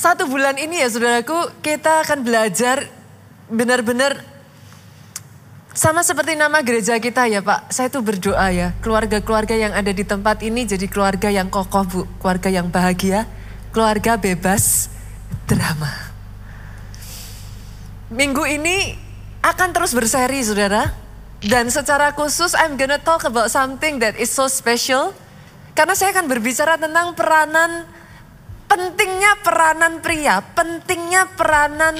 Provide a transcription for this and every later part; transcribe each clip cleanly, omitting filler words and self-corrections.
1 bulan ini ya saudaraku, kita akan belajar benar-benar sama seperti nama gereja kita ya Pak. Saya tuh berdoa ya, keluarga-keluarga yang ada di tempat ini jadi keluarga yang kokoh Bu, keluarga yang bahagia, keluarga bebas drama. Minggu ini akan terus berseri saudara. Dan secara khusus I'm gonna talk about something that is so special. Karena saya akan berbicara tentang pentingnya peranan pria, pentingnya peranan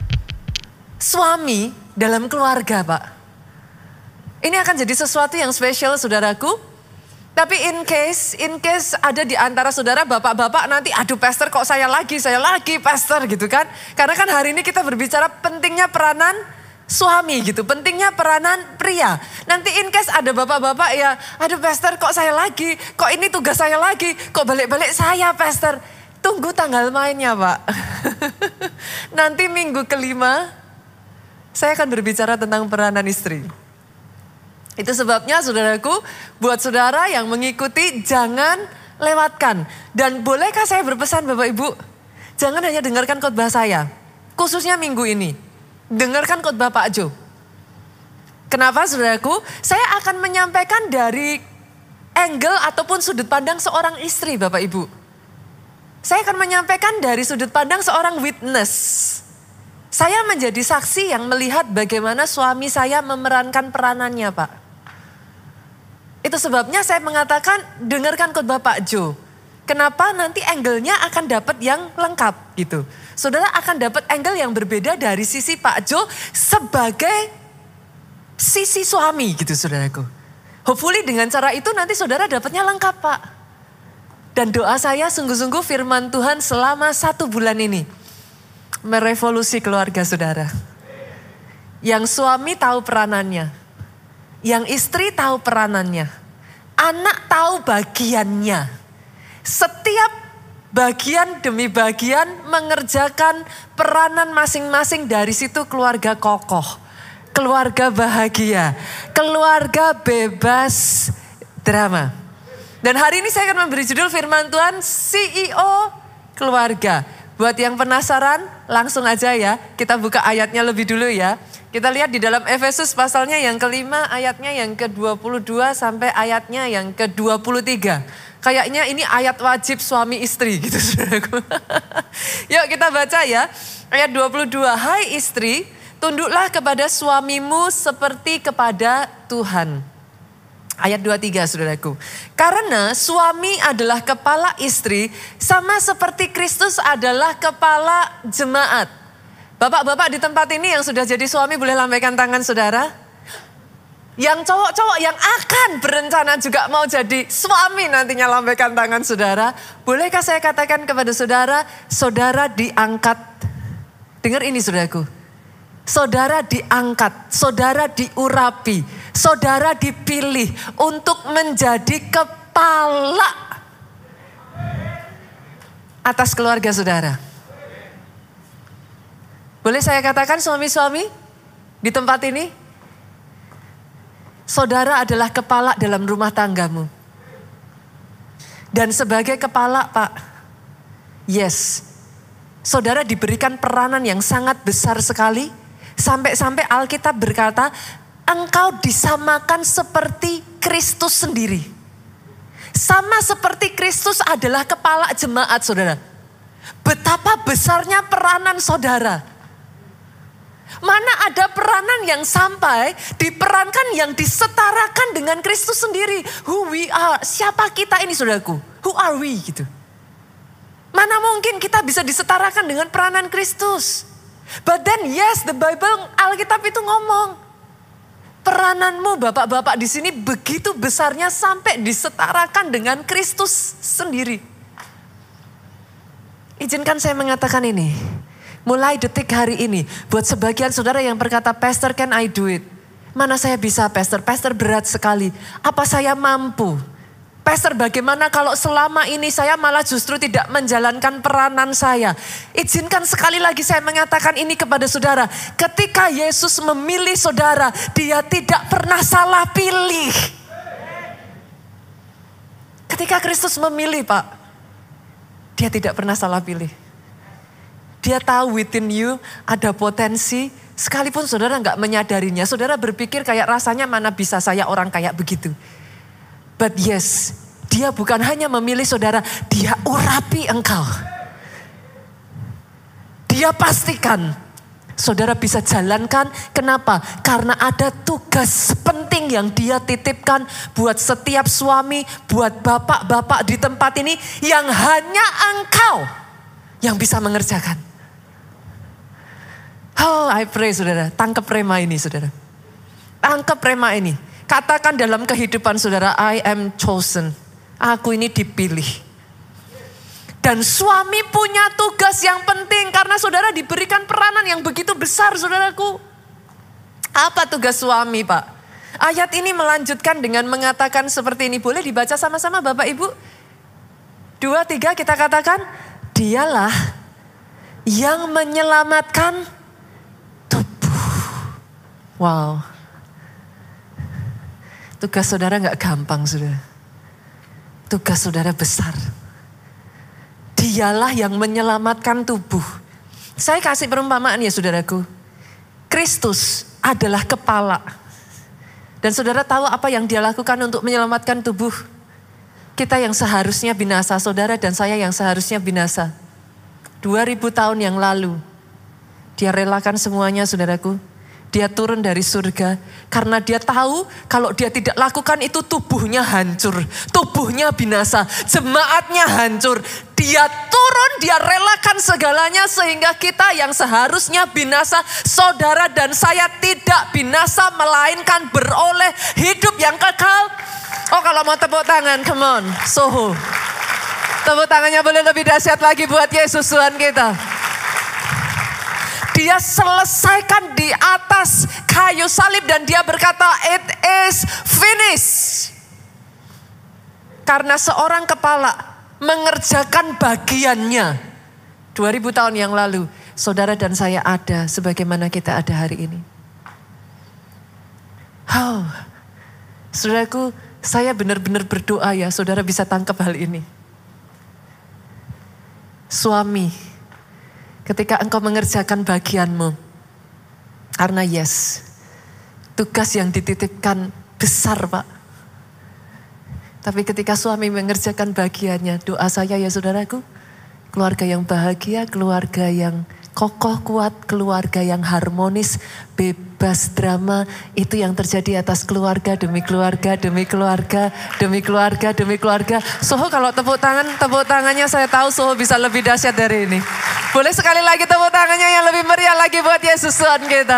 suami dalam keluarga Pak. Ini akan jadi sesuatu yang spesial saudaraku. Tapi in case ada di antara saudara bapak-bapak nanti, aduh pastor kok saya lagi pastor gitu kan. Karena kan hari ini kita berbicara pentingnya peranan suami gitu, pentingnya peranan pria. Nanti in case ada bapak-bapak ya, aduh pastor kok saya lagi, kok ini tugas saya lagi, kok balik-balik saya pastor. Tunggu tanggal mainnya Pak. Nanti minggu kelima saya akan berbicara tentang peranan istri. Itu sebabnya saudaraku, buat saudara yang mengikuti jangan lewatkan. Dan bolehkah saya berpesan Bapak Ibu, jangan hanya dengarkan khotbah saya, khususnya minggu ini. Dengarkan khotbah Pak Jo. Kenapa saudaraku? Saya akan menyampaikan dari angle ataupun sudut pandang seorang istri Bapak Ibu. Saya akan menyampaikan dari sudut pandang seorang witness. Saya menjadi saksi yang melihat bagaimana suami saya memerankan peranannya Pak. Itu sebabnya saya mengatakan dengarkan khotbah Pak Jo. Kenapa nanti angle-nya akan dapat yang lengkap gitu. Saudara akan dapat angle yang berbeda dari sisi Pak Jo sebagai sisi suami gitu saudaraku. Hopefully dengan cara itu nanti saudara dapatnya lengkap Pak. Dan doa saya sungguh-sungguh firman Tuhan selama 1 bulan ini merevolusi keluarga saudara. Yang suami tahu peranannya, yang istri tahu peranannya, anak tahu bagiannya. Setiap bagian demi bagian mengerjakan peranan masing-masing, dari situ keluarga kokoh, keluarga bahagia, keluarga bebas drama. Dan hari ini saya akan memberi judul firman Tuhan CEO keluarga. Buat yang penasaran langsung aja ya, kita buka ayatnya lebih dulu ya. Kita lihat di dalam Efesus pasalnya yang kelima, ayatnya yang ke-22 sampai ayatnya yang ke-23. Kayaknya ini ayat wajib suami istri gitu saudaraku. Yuk kita baca ya. Ayat 22, hai istri, tunduklah kepada suamimu seperti kepada Tuhan. Ayat 23 saudaraku. Karena suami adalah kepala istri sama seperti Kristus adalah kepala jemaat. Bapak-bapak di tempat ini yang sudah jadi suami boleh lambaikan tangan saudara. Yang cowok-cowok yang akan berencana juga mau jadi suami nantinya lambaikan tangan saudara. Bolehkah saya katakan kepada saudara, saudara diangkat. Dengar ini saudaraku. Saudara diangkat, saudara diurapi, saudara dipilih untuk menjadi kepala atas keluarga saudara. Boleh saya katakan suami-suami di tempat ini? Saudara adalah kepala dalam rumah tanggamu. Dan sebagai kepala Pak, yes, saudara diberikan peranan yang sangat besar sekali. Sampai-sampai Alkitab berkata, engkau disamakan seperti Kristus sendiri. Sama seperti Kristus adalah kepala jemaat saudara. Betapa besarnya peranan saudara. Mana ada peranan yang sampai diperankan yang disetarakan dengan Kristus sendiri. Who we are, siapa kita ini saudaraku? Who are we gitu. Mana mungkin kita bisa disetarakan dengan peranan Kristus. But then yes, the Bible, Alkitab itu ngomong. Perananmu bapak-bapak di sini begitu besarnya sampai disetarakan dengan Kristus sendiri. Izinkan saya mengatakan ini. Mulai detik hari ini, buat sebagian saudara yang berkata, Pastor can I do it? Mana saya bisa Pastor? Pastor berat sekali. Apa saya mampu? Pastor bagaimana kalau selama ini saya malah justru tidak menjalankan peranan saya? Izinkan sekali lagi saya mengatakan ini kepada saudara. Ketika Yesus memilih saudara, dia tidak pernah salah pilih. Ketika Kristus memilih Pak, dia tidak pernah salah pilih. Dia tahu within you ada potensi, sekalipun saudara nggak menyadarinya. Saudara berpikir kayak rasanya mana bisa saya orang kayak begitu. But yes, dia bukan hanya memilih saudara, dia urapi engkau. Dia pastikan saudara bisa jalankan. Kenapa? Karena ada tugas penting yang dia titipkan buat setiap suami, buat bapak-bapak di tempat ini yang hanya engkau yang bisa mengerjakan. Oh, I pray saudara, tangkap rema ini saudara. Tangkap rema ini. Katakan dalam kehidupan saudara, I am chosen. Aku ini dipilih. Dan suami punya tugas yang penting karena saudara diberikan peranan yang begitu besar saudaraku. Apa tugas suami Pak? Ayat ini melanjutkan dengan mengatakan seperti ini. Boleh dibaca sama-sama Bapak Ibu? 2, 3 kita katakan. Dialah yang menyelamatkan tubuh. Wow. Tugas saudara gak gampang saudara. Tugas saudara besar. Dialah yang menyelamatkan tubuh. Saya kasih perumpamaan ya saudaraku. Kristus adalah kepala. Dan saudara tahu apa yang dia lakukan untuk menyelamatkan tubuh? Kita yang seharusnya binasa, saudara dan saya yang seharusnya binasa. 2000 tahun yang lalu. Dia relakan semuanya saudaraku. Dia turun dari surga karena dia tahu kalau dia tidak lakukan itu tubuhnya hancur. Tubuhnya binasa, jemaatnya hancur. Dia turun, dia relakan segalanya sehingga kita yang seharusnya binasa, saudara dan saya tidak binasa melainkan beroleh hidup yang kekal. Oh kalau mau tepuk tangan, come on, Soho. Tepuk tangannya boleh lebih dahsyat lagi buat Yesus Tuhan kita. Dia selesaikan di atas kayu salib dan dia berkata, it is finished. Karena seorang kepala mengerjakan bagiannya. 2000 tahun yang lalu, saudara dan saya ada sebagaimana kita ada hari ini. Oh, saudaraku, saya benar-benar berdoa ya, saudara bisa tangkap hal ini. Suami, ketika engkau mengerjakan bagianmu, karena yes, tugas yang dititipkan besar Pak. Tapi ketika suami mengerjakan bagiannya, doa saya ya saudaraku, keluarga yang bahagia, keluarga yang kokoh kuat, keluarga yang harmonis, bebas drama, itu yang terjadi atas keluarga demi keluarga, demi keluarga, demi keluarga, demi keluarga. Soho kalau tepuk tangannya saya tahu Soho bisa lebih dahsyat dari ini. Boleh sekali lagi tepuk tangannya yang lebih meriah lagi buat Yesus Tuhan kita.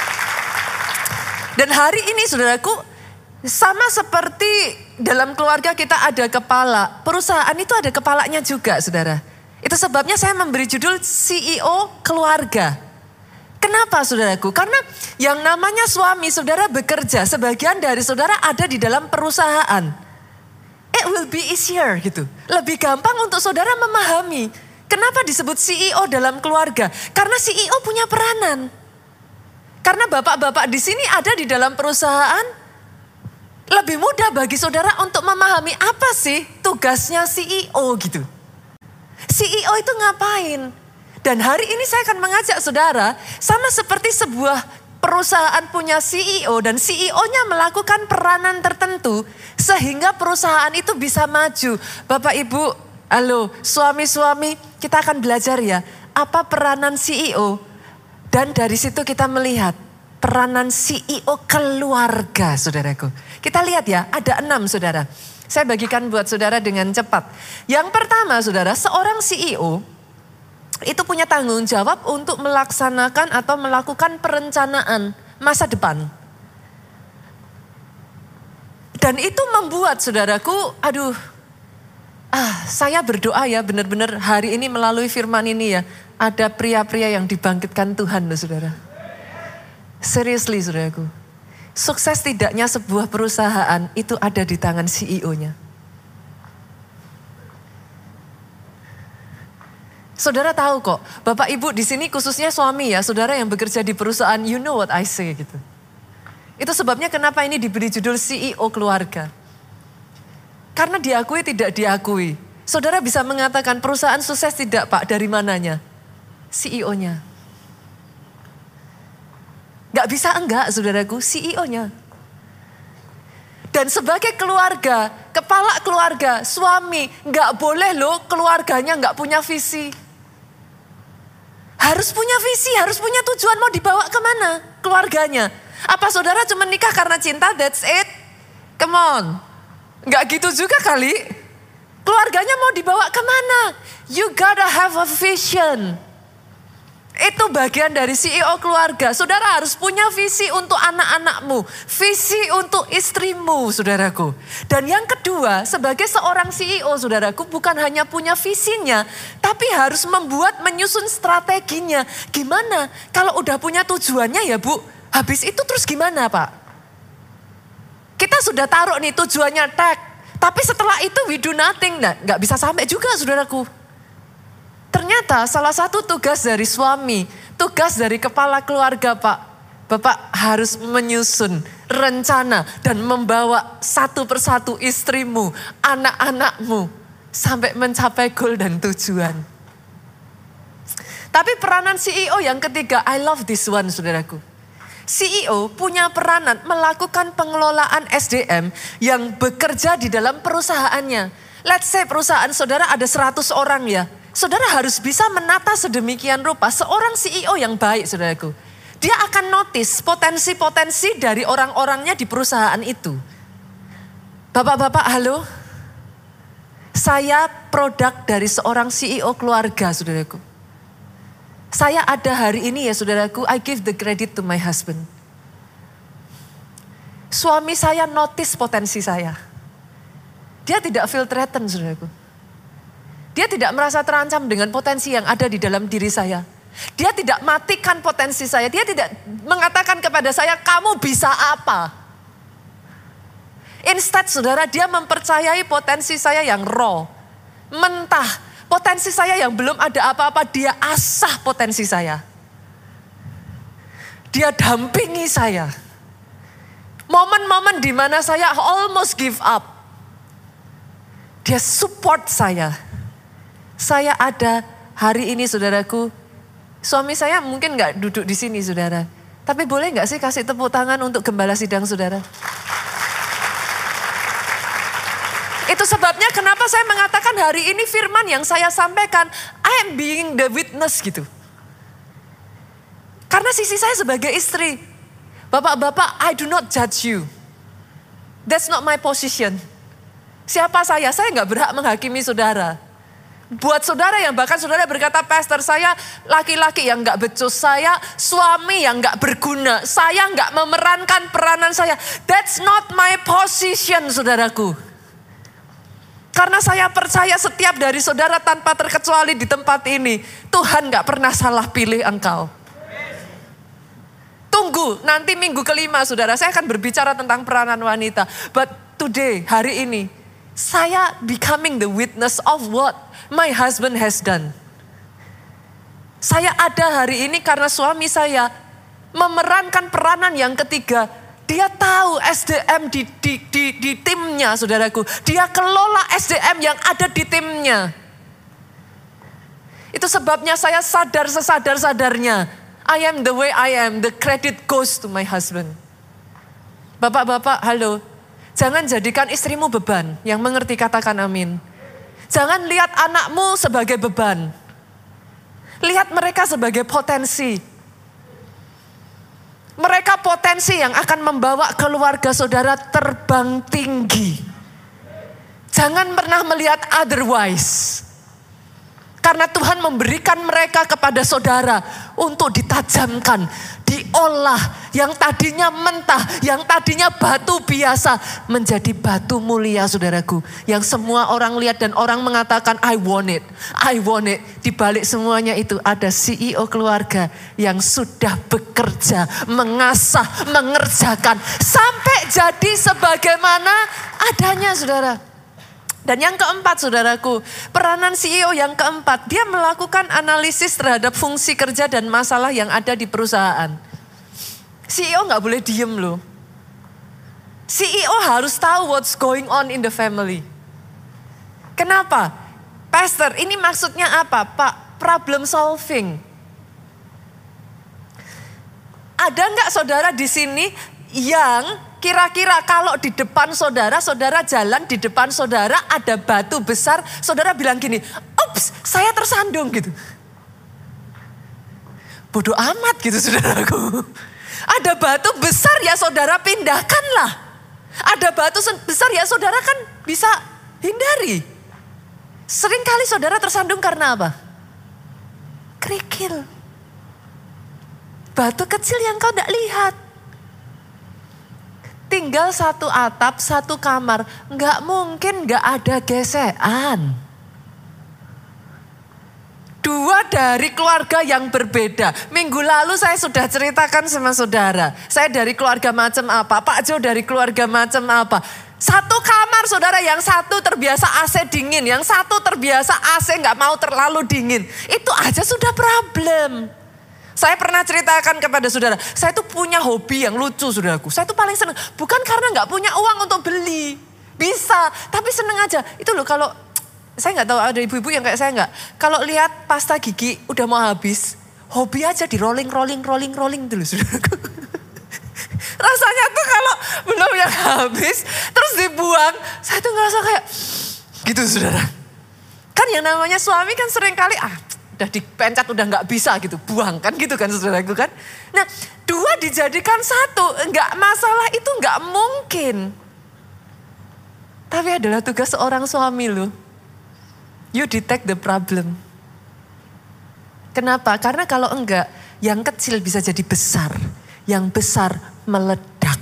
Dan hari ini saudaraku, sama seperti dalam keluarga kita ada kepala, perusahaan itu ada kepalanya juga saudara. Itu sebabnya saya memberi judul CEO keluarga. Kenapa saudaraku? Karena yang namanya suami saudara bekerja, sebagian dari saudara ada di dalam perusahaan. It will be easier gitu. Lebih gampang untuk saudara memahami. Kenapa disebut CEO dalam keluarga? Karena CEO punya peranan. Karena bapak-bapak di sini ada di dalam perusahaan, lebih mudah bagi saudara untuk memahami apa sih tugasnya CEO gitu. CEO itu ngapain? Dan hari ini saya akan mengajak saudara, sama seperti sebuah perusahaan punya CEO dan CEO-nya melakukan peranan tertentu sehingga perusahaan itu bisa maju. Bapak Ibu, halo, suami-suami, kita akan belajar ya, apa peranan CEO? Dan dari situ kita melihat peranan CEO keluarga, saudaraku. Kita lihat ya, ada 6 saudara. Saya bagikan buat saudara dengan cepat. Yang pertama saudara, seorang CEO itu punya tanggung jawab untuk melaksanakan atau melakukan perencanaan masa depan. Dan itu membuat saudaraku, saya berdoa ya benar-benar hari ini melalui firman ini ya. Ada pria-pria yang dibangkitkan Tuhan loh saudara. Seriously saudaraku. Sukses tidaknya sebuah perusahaan itu ada di tangan CEO-nya. Saudara tahu kok, Bapak Ibu di sini khususnya suami ya, saudara yang bekerja di perusahaan, you know what I say gitu. Itu sebabnya kenapa ini diberi judul CEO keluarga. Karena diakui tidak diakui. Saudara bisa mengatakan perusahaan sukses tidak Pak, dari mananya? CEO-nya. Gak bisa enggak, saudaraku, CEO-nya. Dan sebagai keluarga, kepala keluarga, suami, gak boleh loh keluarganya gak punya visi. Harus punya visi, harus punya tujuan mau dibawa kemana keluarganya. Apa saudara cuma nikah karena cinta, that's it? Come on. Gak gitu juga kali. Keluarganya mau dibawa kemana? You gotta have a vision. Itu bagian dari CEO keluarga. Saudara harus punya visi untuk anak-anakmu. Visi untuk istrimu, saudaraku. Dan yang kedua, sebagai seorang CEO, saudaraku, bukan hanya punya visinya, tapi harus menyusun strateginya. Gimana? Kalau udah punya tujuannya ya Bu, habis itu terus gimana Pak? Kita sudah taruh nih tujuannya tag. Tapi setelah itu we do nothing. Nah, gak bisa sampai juga, saudaraku. Ternyata salah satu tugas dari suami, tugas dari kepala keluarga Pak, Bapak harus menyusun rencana dan membawa satu persatu istrimu, anak-anakmu sampai mencapai goal dan tujuan. Tapi peranan CEO yang ketiga, I love this one, saudaraku. CEO punya peranan melakukan pengelolaan SDM yang bekerja di dalam perusahaannya. Let's say perusahaan saudara ada 100 orang ya. Saudara harus bisa menata sedemikian rupa seorang CEO yang baik, saudaraku. Dia akan notice potensi-potensi dari orang-orangnya di perusahaan itu. Bapak-bapak, halo. Saya produk dari seorang CEO keluarga, saudaraku. Saya ada hari ini ya, saudaraku, I give the credit to my husband. Suami saya notice potensi saya. Dia tidak feel threatened, saudaraku. Dia tidak merasa terancam dengan potensi yang ada di dalam diri saya. Dia tidak matikan potensi saya. Dia tidak mengatakan kepada saya, kamu bisa apa? Instead, saudara, dia mempercayai potensi saya yang raw, mentah. Potensi saya yang belum ada apa-apa, dia asah potensi saya. Dia dampingi saya. Momen-momen di mana saya almost give up. Dia support saya. Saya ada hari ini, saudaraku. Suami saya mungkin gak duduk di sini, saudara. Tapi boleh gak sih kasih tepuk tangan untuk gembala sidang, saudara? Itu sebabnya kenapa saya mengatakan hari ini firman yang saya sampaikan, I am being the witness gitu. Karena sisi saya sebagai istri. Bapak-bapak, I do not judge you. That's not my position. Siapa saya? Saya gak berhak menghakimi saudara. Buat saudara yang bahkan saudara berkata, pastor saya laki-laki yang gak becus, saya suami yang gak berguna, saya gak memerankan peranan saya. That's not my position, saudaraku. Karena saya percaya setiap dari saudara tanpa terkecuali di tempat ini, Tuhan gak pernah salah pilih engkau. Tunggu, nanti minggu kelima saudara, saya akan berbicara tentang peranan wanita. But today, hari ini, saya becoming the witness of what my husband has done. Saya ada hari ini karena suami saya memerankan peranan yang ketiga. Dia tahu SDM di timnya, saudaraku. Dia kelola SDM yang ada di timnya. Itu sebabnya saya sadar sesadar-sadarnya. I am the way I am, the credit goes to my husband. Bapak-bapak, halo. Jangan jadikan istrimu beban. Yang mengerti katakan amin. Jangan lihat anakmu sebagai beban. Lihat mereka sebagai potensi. Mereka potensi yang akan membawa keluarga saudara terbang tinggi. Jangan pernah melihat otherwise. Karena Tuhan memberikan mereka kepada saudara untuk ditajamkan, diolah, yang tadinya mentah, yang tadinya batu biasa, menjadi batu mulia, saudaraku. Yang semua orang lihat dan orang mengatakan, I want it, I want it. Di balik semuanya itu ada CEO keluarga yang sudah bekerja, mengasah, mengerjakan, sampai jadi sebagaimana adanya, saudara. Dan yang keempat, saudaraku, peranan CEO yang keempat, dia melakukan analisis terhadap fungsi kerja dan masalah yang ada di perusahaan. CEO gak boleh diem loh. CEO harus tahu what's going on in the family. Kenapa? Pastor, ini maksudnya apa? Pak, problem solving. Ada nggak saudara di sini yang kira-kira kalau di depan saudara, saudara jalan di depan saudara ada batu besar, saudara bilang gini, ups saya tersandung gitu. Bodoh amat gitu saudaraku. Ada batu besar ya saudara pindahkanlah. Ada batu besar ya saudara kan bisa hindari. Seringkali saudara tersandung karena apa? Kerikil. Batu kecil yang kau tidak lihat. Tinggal satu atap, satu kamar. Nggak mungkin nggak ada gesekan. Dua dari keluarga yang berbeda. Minggu lalu saya sudah ceritakan sama saudara. Saya dari keluarga macam apa, Pak Jo dari keluarga macam apa. Satu kamar saudara, yang satu terbiasa AC dingin, yang satu terbiasa AC nggak mau terlalu dingin. Itu aja sudah problem. Saya pernah ceritakan kepada saudara, saya tuh punya hobi yang lucu saudaraku. Saya tuh paling seneng, bukan karena nggak punya uang untuk beli. Bisa, tapi seneng aja. Itu loh kalau, saya nggak tahu ada ibu-ibu yang kayak saya nggak. Kalau lihat pasta gigi udah mau habis, hobi aja di rolling dulu saudaraku. Rasanya tuh kalau belum yang habis, terus dibuang, saya tuh ngerasa kayak gitu saudara. Kan yang namanya suami kan sering kali, udah dipencet udah nggak bisa gitu, buang kan gitu kan saudaraku kan. Nah dua dijadikan satu, nggak masalah itu nggak mungkin. Tapi adalah tugas seorang suami loh. You detect the problem. Kenapa? Karena kalau enggak, yang kecil bisa jadi besar. Yang besar meledak.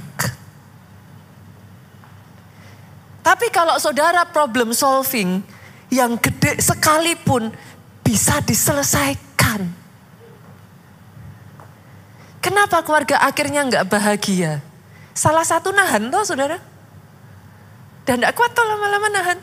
Tapi kalau saudara problem solving, yang gede sekalipun bisa diselesaikan. Kenapa keluarga akhirnya nggak bahagia? Salah satu nahan toh saudara. Dan nggak kuat toh lama-lama nahan.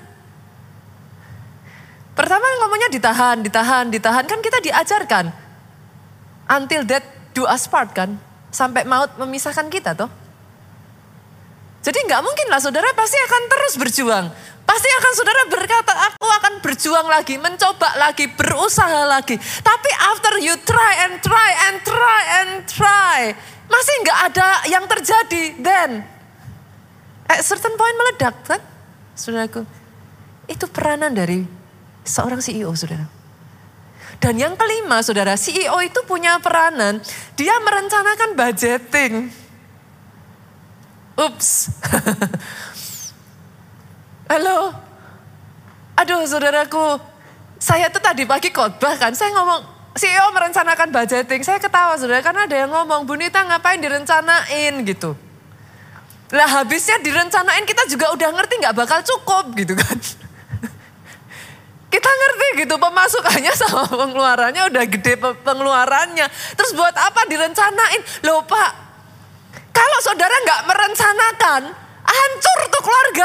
Pertama ngomongnya ditahan. Kan kita diajarkan. Until death do us part kan. Sampai maut memisahkan kita toh. Jadi nggak mungkin lah saudara pasti akan terus berjuang. Pasti akan saudara berkata, aku akan berjuang lagi, mencoba lagi, berusaha lagi. Tapi after you try, masih nggak ada yang terjadi. Then, at certain point meledak kan, saudaraku. Itu peranan dari seorang CEO, saudara. Dan yang kelima, saudara, CEO itu punya peranan, dia merencanakan budgeting. Ups. Halo, aduh saudaraku, saya tuh tadi pagi khotbah kan, saya ngomong CEO merencanakan budgeting, saya ketawa saudara karena ada yang ngomong, Bu Nita ngapain direncanain gitu. Lah habisnya direncanain kita juga udah ngerti gak bakal cukup gitu kan. Kita ngerti gitu pemasukannya sama pengeluarannya udah gede pengeluarannya. Terus buat apa direncanain? Loh Pak, kalau saudara gak merencanakan, hancur tuh keluarga.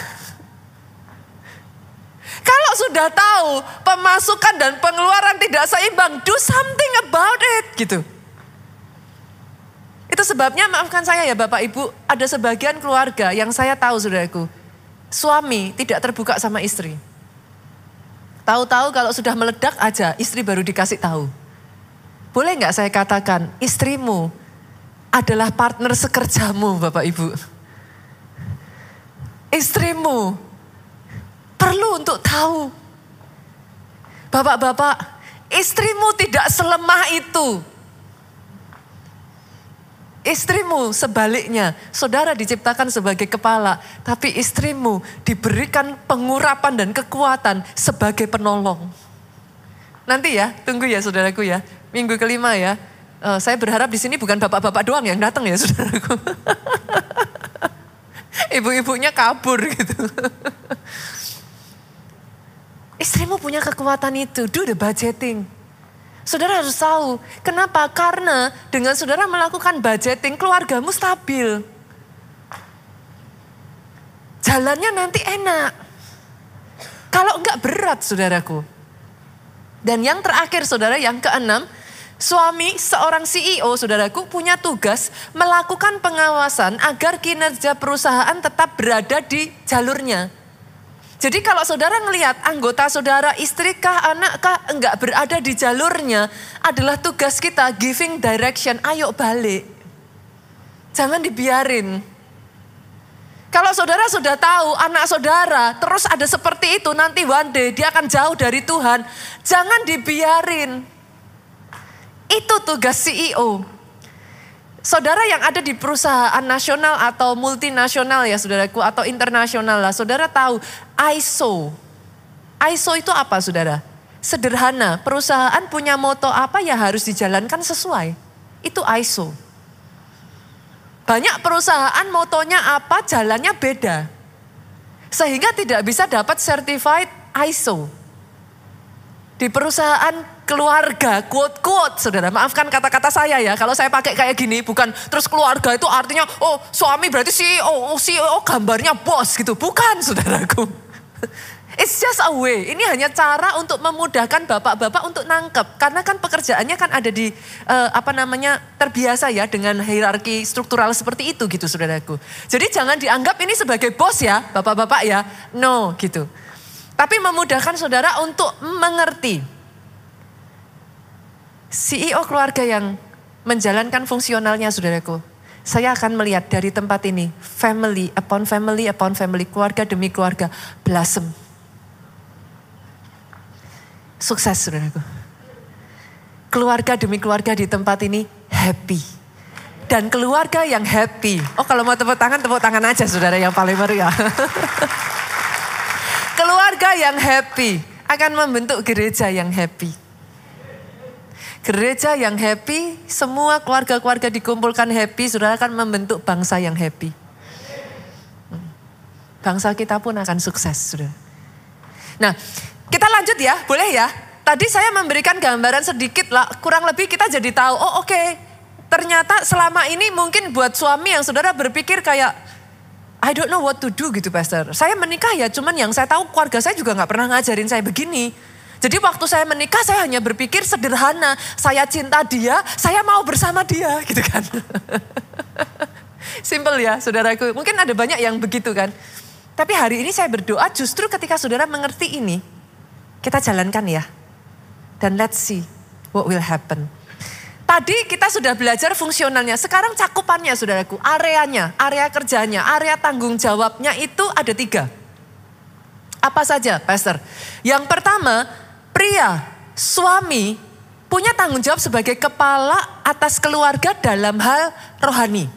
Kalau sudah tahu pemasukan dan pengeluaran tidak seimbang, do something about it gitu. Itu sebabnya maafkan saya ya Bapak Ibu, ada sebagian keluarga yang saya tahu saudaraku, suami tidak terbuka sama istri. Tahu-tahu kalau sudah meledak aja, istri baru dikasih tahu. Boleh nggak saya katakan, istrimu adalah partner sekerjamu Bapak Ibu. Istrimu perlu untuk tahu. Bapak-bapak, istrimu tidak selemah itu. Istrimu sebaliknya, saudara diciptakan sebagai kepala, tapi istrimu diberikan pengurapan dan kekuatan sebagai penolong. Nanti ya, tunggu ya saudaraku ya, minggu kelima ya. Saya berharap di sini bukan bapak-bapak doang yang datang ya saudaraku. Ibu-ibunya kabur gitu. Istrimu punya kekuatan itu, do the budgeting. Saudara harus tahu, kenapa? Karena dengan saudara melakukan budgeting, keluargamu stabil. Jalannya nanti enak. Kalau enggak berat saudaraku. Dan yang terakhir saudara, yang keenam, suami seorang CEO saudaraku punya tugas melakukan pengawasan agar kinerja perusahaan tetap berada di jalurnya. Jadi kalau saudara ngelihat anggota saudara, istri kah, anak kah, enggak berada di jalurnya, adalah tugas kita giving direction, ayo balik. Jangan dibiarin. Kalau saudara sudah tahu anak saudara terus ada seperti itu, nanti one day dia akan jauh dari Tuhan. Jangan dibiarin. Itu tugas CEO. Saudara yang ada di perusahaan nasional atau multinasional ya saudaraku, atau internasional lah. Saudara tahu ISO. ISO itu apa saudara? Sederhana, perusahaan punya moto apa ya harus dijalankan sesuai. Itu ISO. Banyak perusahaan motonya apa, jalannya beda. Sehingga tidak bisa dapat certified ISO. Di perusahaan keluarga, quote-quote, saudara, maafkan kata-kata saya ya. Kalau saya pakai kayak gini, bukan terus keluarga itu artinya, oh suami berarti CEO, CEO gambarnya bos gitu. Bukan saudaraku. It's just a way. Ini hanya cara untuk memudahkan bapak-bapak untuk nangkep. Karena kan pekerjaannya kan ada di terbiasa ya dengan hierarki struktural seperti itu gitu saudaraku. Jadi jangan dianggap ini sebagai bos ya bapak-bapak ya. No gitu. Tapi memudahkan saudara untuk mengerti. CEO keluarga yang menjalankan fungsionalnya saudaraku. Saya akan melihat dari tempat ini. Family upon family upon family. Keluarga demi keluarga. Blossom. Sukses saudaraku. Keluarga demi keluarga di tempat ini happy. Dan keluarga yang happy. Oh kalau mau tepuk tangan aja saudara yang paling meriah. Keluarga yang happy akan membentuk gereja yang happy. Gereja yang happy, semua keluarga-keluarga dikumpulkan happy, saudara akan membentuk bangsa yang happy. Bangsa kita pun akan sukses, saudara. Nah, kita lanjut ya, boleh ya? Tadi saya memberikan gambaran sedikit lah, kurang lebih kita jadi tahu, oh oke, ternyata selama ini mungkin buat suami yang saudara berpikir kayak, I don't know what to do gitu pastor. Saya menikah ya, cuman yang saya tahu keluarga saya juga gak pernah ngajarin saya begini. Jadi waktu saya menikah saya hanya berpikir sederhana, saya cinta dia, saya mau bersama dia gitu kan. Simple ya saudaraku, mungkin ada banyak yang begitu kan. Tapi hari ini saya berdoa justru ketika saudara mengerti ini, kita jalankan ya. Dan let's see what will happen. Tadi kita sudah belajar fungsionalnya, sekarang cakupannya saudaraku, areanya, area kerjanya, area tanggung jawabnya itu ada 3. Apa saja pastor? Yang pertama, pria, suami punya tanggung jawab sebagai kepala atas keluarga dalam hal rohani.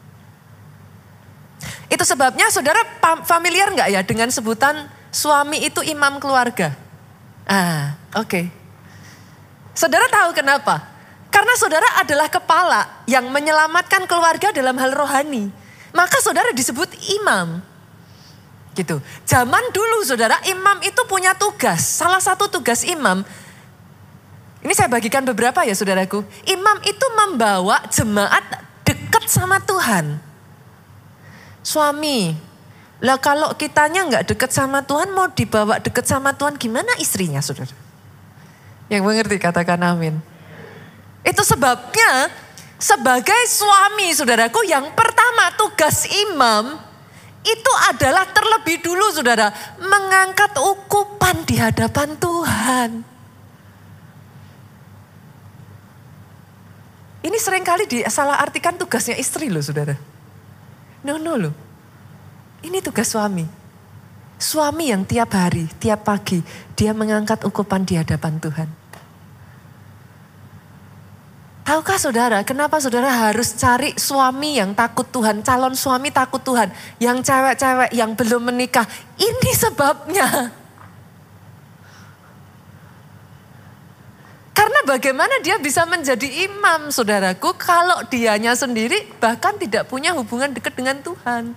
Itu sebabnya saudara familiar nggak ya dengan sebutan suami itu imam keluarga? Oke. Saudara tahu kenapa? Karena saudara adalah kepala yang menyelamatkan keluarga dalam hal rohani. Maka saudara disebut imam. Gitu. Zaman dulu saudara, imam itu punya tugas. Salah satu tugas imam, ini saya bagikan beberapa ya saudaraku. Imam itu membawa jemaat dekat sama Tuhan. Suami, lah kalau kitanya nggak dekat sama Tuhan, mau dibawa dekat sama Tuhan, gimana istrinya saudara? Yang mengerti katakan amin. Itu sebabnya sebagai suami saudaraku, yang pertama tugas imam itu adalah terlebih dulu saudara, mengangkat ukupan di hadapan Tuhan. Ini seringkali disalah artikan tugasnya istri loh saudara. No loh. Ini tugas suami. Suami yang tiap hari, tiap pagi dia mengangkat ukupan di hadapan Tuhan. Tahukah saudara, kenapa saudara harus cari suami yang takut Tuhan, calon suami takut Tuhan, yang cewek-cewek yang belum menikah? Ini sebabnya. Karena bagaimana dia bisa menjadi imam saudaraku kalau dianya sendiri bahkan tidak punya hubungan dekat dengan Tuhan.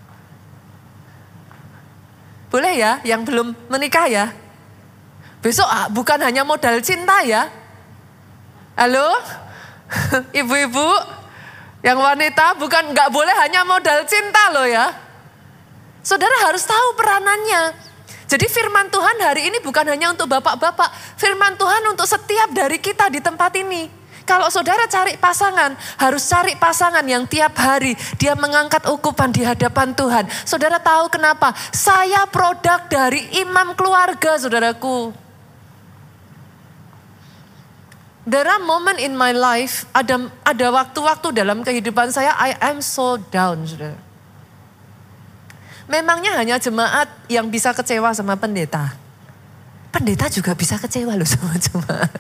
Boleh ya yang belum menikah ya? Besok bukan hanya modal cinta ya. Halo? Ibu-ibu yang wanita bukan nggak boleh hanya modal cinta loh ya. Saudara harus tahu peranannya. Jadi firman Tuhan hari ini bukan hanya untuk bapak-bapak. Firman Tuhan untuk setiap dari kita di tempat ini. Kalau saudara cari pasangan, harus cari pasangan yang tiap hari dia mengangkat ukupan di hadapan Tuhan. Saudara tahu kenapa? Saya produk dari imam keluarga saudaraku. There are moment in my life, ada waktu-waktu dalam kehidupan saya, I am so down, saudara. Memangnya hanya jemaat yang bisa kecewa sama pendeta. Pendeta juga bisa kecewa loh sama jemaat.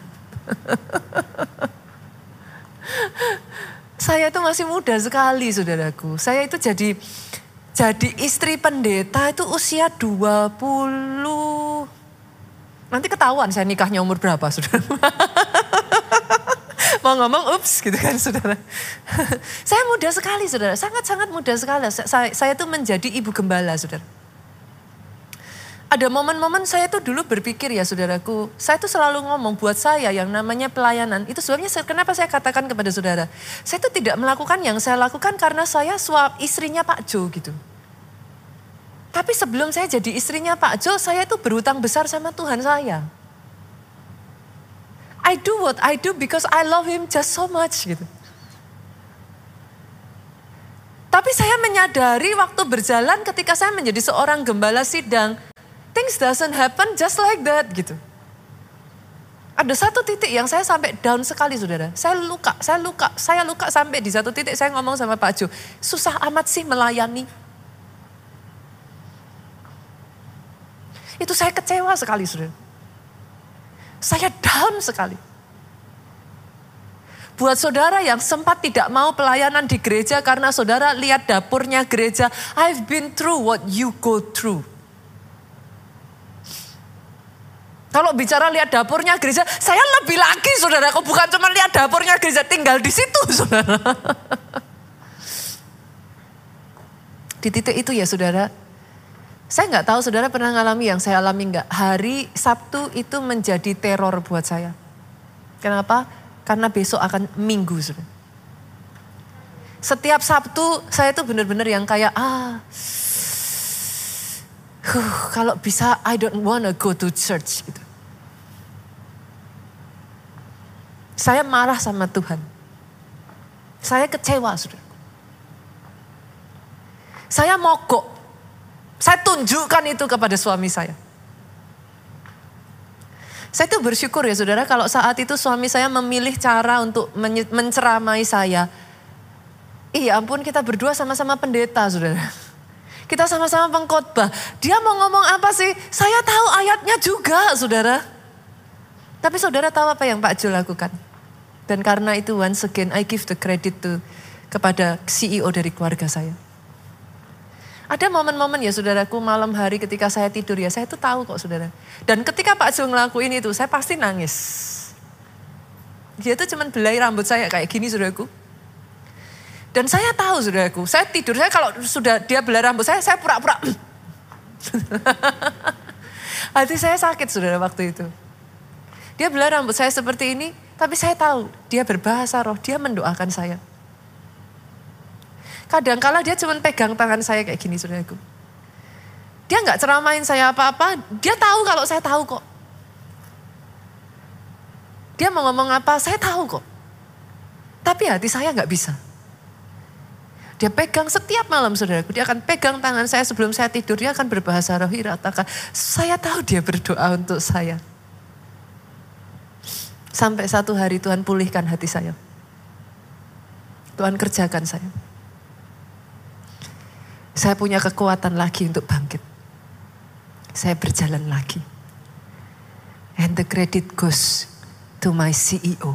Saya itu masih muda sekali, saudaraku. Saya itu jadi istri pendeta itu usia 20. Nanti ketahuan saya nikahnya umur berapa, saudara. Mau ngomong ups gitu kan, saudara. Saya muda sekali, saudara. Sangat-sangat muda sekali. Saya tuh menjadi ibu gembala, saudara. Ada momen-momen saya tuh dulu berpikir ya, saudaraku. Saya tuh selalu ngomong buat saya yang namanya pelayanan. Itu sebabnya kenapa saya katakan kepada saudara. Saya tuh tidak melakukan yang saya lakukan karena saya istrinya Pak Jo gitu. Tapi sebelum saya jadi istrinya Pak Jo, saya tuh berhutang besar sama Tuhan saya. I do what I do because I love him just so much gitu. Tapi saya menyadari waktu berjalan ketika saya menjadi seorang gembala sidang, things doesn't happen just like that gitu. Ada satu titik yang saya sampai down sekali, saudara. Saya luka sampai di satu titik saya ngomong sama Pak Jo, susah amat sih melayani. Itu saya kecewa sekali, saudara. Saya down sekali. Buat saudara yang sempat tidak mau pelayanan di gereja karena saudara lihat dapurnya gereja, I've been through what you go through. Kalau bicara lihat dapurnya gereja, saya lebih lagi, saudara. Kok bukan cuma lihat dapurnya gereja, tinggal di situ, saudara. Di titik itu ya, saudara. Saya nggak tahu saudara pernah ngalami yang saya alami nggak. Hari Sabtu itu menjadi teror buat saya. Kenapa? Karena besok akan Minggu, saudara. Setiap Sabtu saya tuh benar-benar yang kayak kalau bisa I don't wanna go to church gitu. Saya marah sama Tuhan. Saya kecewa, saudara. Saya mogok. Saya tunjukkan itu kepada suami saya. Saya tuh bersyukur ya, saudara, kalau saat itu suami saya memilih cara untuk menceramai saya. Iya ampun, kita berdua sama-sama pendeta, saudara. Kita sama-sama pengkhotbah. Dia mau ngomong apa sih? Saya tahu ayatnya juga, saudara. Tapi saudara tahu apa yang Pak Jo lakukan? Dan karena itu once again I give the credit kepada CEO dari keluarga saya. Ada momen-momen ya saudaraku, malam hari ketika saya tidur ya, saya tuh tahu kok, saudara. Dan ketika Pak Jo ngelakuin itu, saya pasti nangis. Dia tuh cuman belai rambut saya kayak gini, saudaraku. Dan saya tahu, saudaraku, saya tidur, saya kalau sudah dia belai rambut saya pura-pura. Hati saya sakit, saudara, waktu itu. Dia belai rambut saya seperti ini, tapi saya tahu dia berbahasa roh, dia mendoakan saya. Kadang-kala dia cuma pegang tangan saya kayak gini, saudaraku. Dia nggak ceramain saya apa-apa, dia tahu kalau saya tahu kok. Dia mau ngomong apa, saya tahu kok. Tapi hati saya nggak bisa. Dia pegang setiap malam, saudaraku. Dia akan pegang tangan saya sebelum saya tidur, dia akan berbahasa roh, ratakan. Saya tahu dia berdoa untuk saya. Sampai satu hari Tuhan pulihkan hati saya. Tuhan kerjakan saya. Saya punya kekuatan lagi untuk bangkit. Saya berjalan lagi. And the credit goes to my CEO.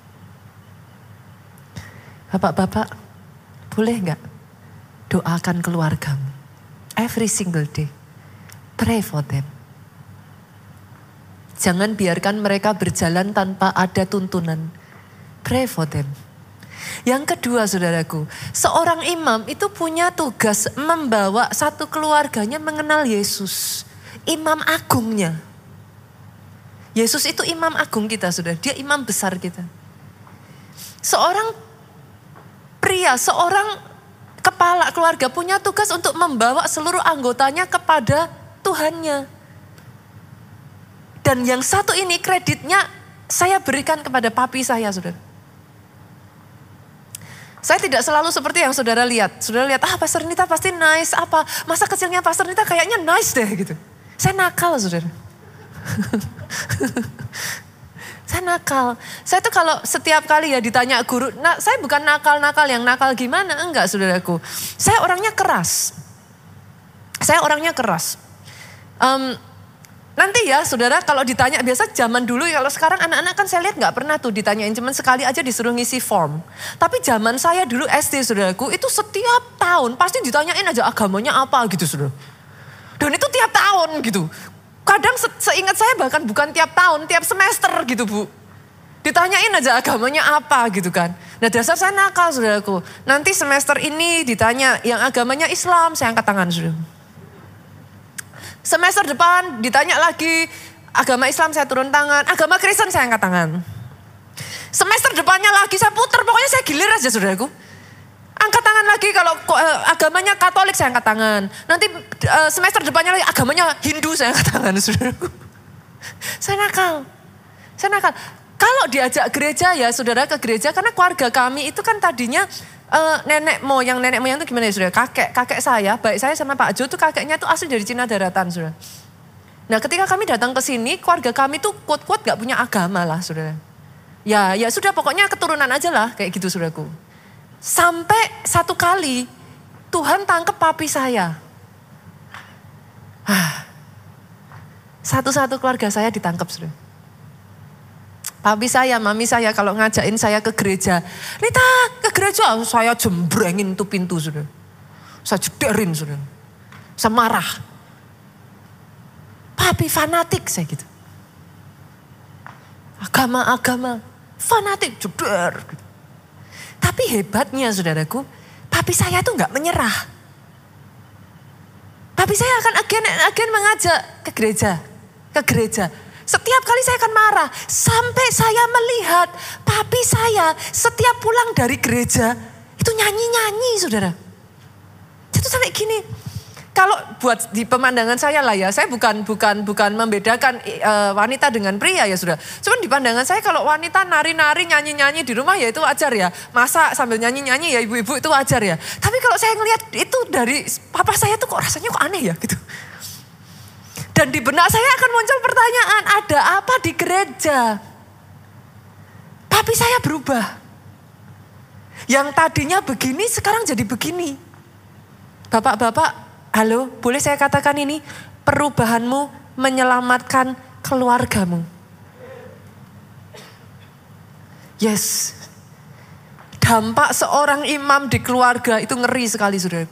Bapak-bapak, boleh nggak doakan keluargamu? Every single day. Pray for them. Jangan biarkan mereka berjalan tanpa ada tuntunan. Pray for them. Yang kedua, saudaraku, seorang imam itu punya tugas membawa satu keluarganya mengenal Yesus. Imam agungnya. Yesus itu imam agung kita, saudara. Dia imam besar kita. Seorang pria, seorang kepala keluarga punya tugas untuk membawa seluruh anggotanya kepada Tuhannya. Dan yang satu ini kreditnya saya berikan kepada papi saya, saudara. Saya tidak selalu seperti yang saudara lihat. Saudara lihat, Pastor Nita pasti nice, apa. Masa kecilnya Pastor Nita kayaknya nice deh gitu. Saya nakal, saudara. Saya nakal. Saya tuh kalau setiap kali ya ditanya guru, nah, saya bukan nakal-nakal yang nakal gimana, enggak saudaraku. Saya orangnya keras. Nanti ya saudara kalau ditanya, biasa zaman dulu kalau sekarang anak-anak kan saya lihat gak pernah tuh ditanyain, cuman sekali aja disuruh ngisi form. Tapi zaman saya dulu SD saudaraku itu setiap tahun pasti ditanyain aja agamanya apa gitu saudara. Dan itu tiap tahun gitu. Kadang seingat saya bahkan bukan tiap tahun, tiap semester gitu Bu. Ditanyain aja agamanya apa gitu kan. Nah dasar saya nakal saudaraku. Nanti semester ini ditanya yang agamanya Islam, saya angkat tangan saudara. Semester depan ditanya lagi agama Islam, saya turun tangan. Agama Kristen saya angkat tangan. Semester depannya lagi saya puter, pokoknya saya gilir aja saudaraku. Angkat tangan lagi kalau agamanya Katolik saya angkat tangan. Nanti semester depannya lagi agamanya Hindu saya angkat tangan saudaraku. Saya nakal. Kalau diajak gereja ya saudara ke gereja, karena keluarga kami itu kan tadinya nenek moyang itu gimana ya saudara? Kakek saya, baik saya sama Pak Jo tuh kakeknya tuh asli dari Cina Daratan saudara. Nah ketika kami datang ke sini, keluarga kami tuh kuat-kuat gak punya agama lah saudara. Ya sudah pokoknya keturunan aja lah kayak gitu saudaraku. Sampai satu kali Tuhan tangkep papi saya. Satu-satu keluarga saya ditangkap saudara. Papi saya, mami saya kalau ngajakin saya ke gereja. Rita ke gereja, saya jembrengin tuh pintu saudara. Saya jederin saudara. Saya marah. Papi fanatik saya gitu. Agama, fanatik, jeder gitu. Tapi hebatnya saudaraku, papi saya tuh gak menyerah. Papi saya akan again mengajak ke gereja. Setiap kali saya akan marah, sampai saya melihat papi saya setiap pulang dari gereja, itu nyanyi-nyanyi saudara. Itu sampai gini, kalau buat di pemandangan saya lah ya, saya bukan membedakan wanita dengan pria ya sudah. Cuman di pandangan saya kalau wanita nari-nari, nyanyi-nyanyi di rumah ya itu wajar ya. Masak sambil nyanyi-nyanyi ya ibu-ibu itu wajar ya. Tapi kalau saya ngelihat itu dari papa saya tuh kok rasanya kok aneh ya gitu. Dan di benak saya akan muncul pertanyaan, ada apa di gereja? Papi saya berubah. Yang tadinya begini sekarang jadi begini. Bapak-bapak, halo, boleh saya katakan ini? Perubahanmu menyelamatkan keluargamu. Yes. Dampak seorang imam di keluarga itu ngeri sekali saudaraku.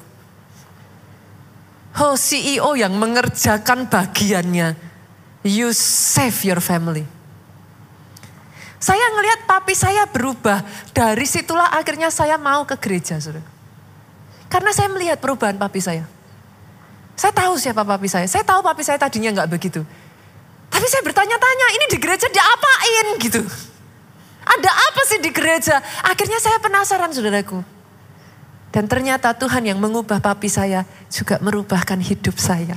CEO yang mengerjakan bagiannya. You save your family. Saya ngelihat papi saya berubah. Dari situlah akhirnya saya mau ke gereja saudara. Karena saya melihat perubahan papi saya. Saya tahu siapa papi saya. Saya tahu papi saya tadinya gak begitu. Tapi saya bertanya-tanya, ini di gereja diapain gitu. Ada apa sih di gereja? Akhirnya saya penasaran saudaraku. Dan ternyata Tuhan yang mengubah papi saya juga merubahkan hidup saya.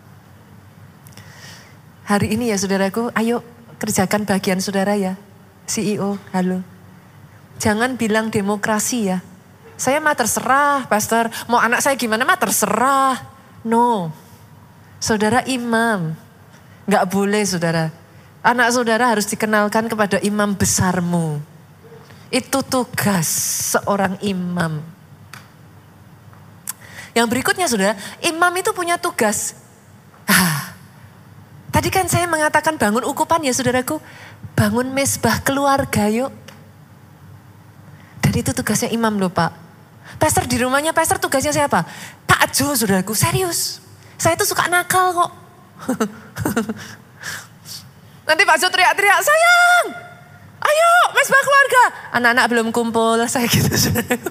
Hari ini ya saudaraku, ayo kerjakan bagian saudara ya. CEO, halo. Jangan bilang demokrasi ya. Saya mah terserah, pastor. Mau anak saya gimana mah terserah. No, saudara imam. Gak boleh saudara. Anak saudara harus dikenalkan kepada imam besarmu. Itu tugas seorang imam. Yang berikutnya saudara, imam itu punya tugas. Tadi kan saya mengatakan bangun ukupan ya saudaraku. Bangun mesbah keluarga yuk. Dan itu tugasnya imam loh Pak. Pastor di rumahnya, pastor tugasnya siapa? Pak Jo saudaraku, serius. Saya tuh suka nakal kok. Nanti Pak Jo teriak-teriak, sayang, ayo mesbah keluarga. Anak-anak belum kumpul, saya gitu saudaraku.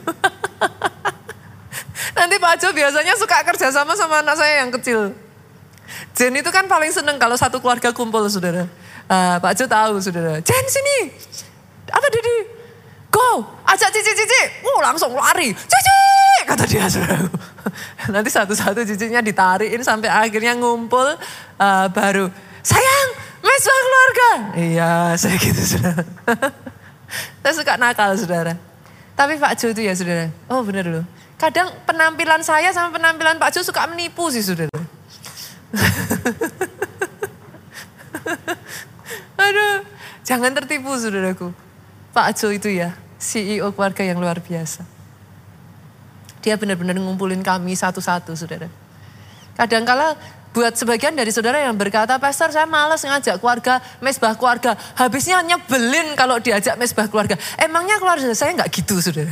Nanti Pak Jo biasanya suka kerja sama anak saya yang kecil. Jen itu kan paling seneng kalau satu keluarga kumpul saudara. Pak Jo tahu saudara. Jen sini, apa Didi? Go, ajak cici-cici. Langsung lari. Cici, kata dia saudara. Nanti satu-satu cicinya ditarikin sampai akhirnya ngumpul. Baru, sayang, mesbah keluarga. Iya, saya gitu saudara. Saya suka nakal saudara. Tapi Pak Jo itu ya saudara. Oh benar loh. Kadang penampilan saya sama penampilan Pak Jo suka menipu sih saudara. Aduh, Jangan tertipu saudaraku. Pak Jo itu ya, CEO keluarga yang luar biasa. Dia benar-benar ngumpulin kami satu-satu saudara. Kadangkala buat sebagian dari saudara yang berkata, Pastor saya malas ngajak keluarga, mesbah keluarga. Habisnya nyebelin kalau diajak mesbah keluarga. Emangnya keluarga saya nggak gitu saudara.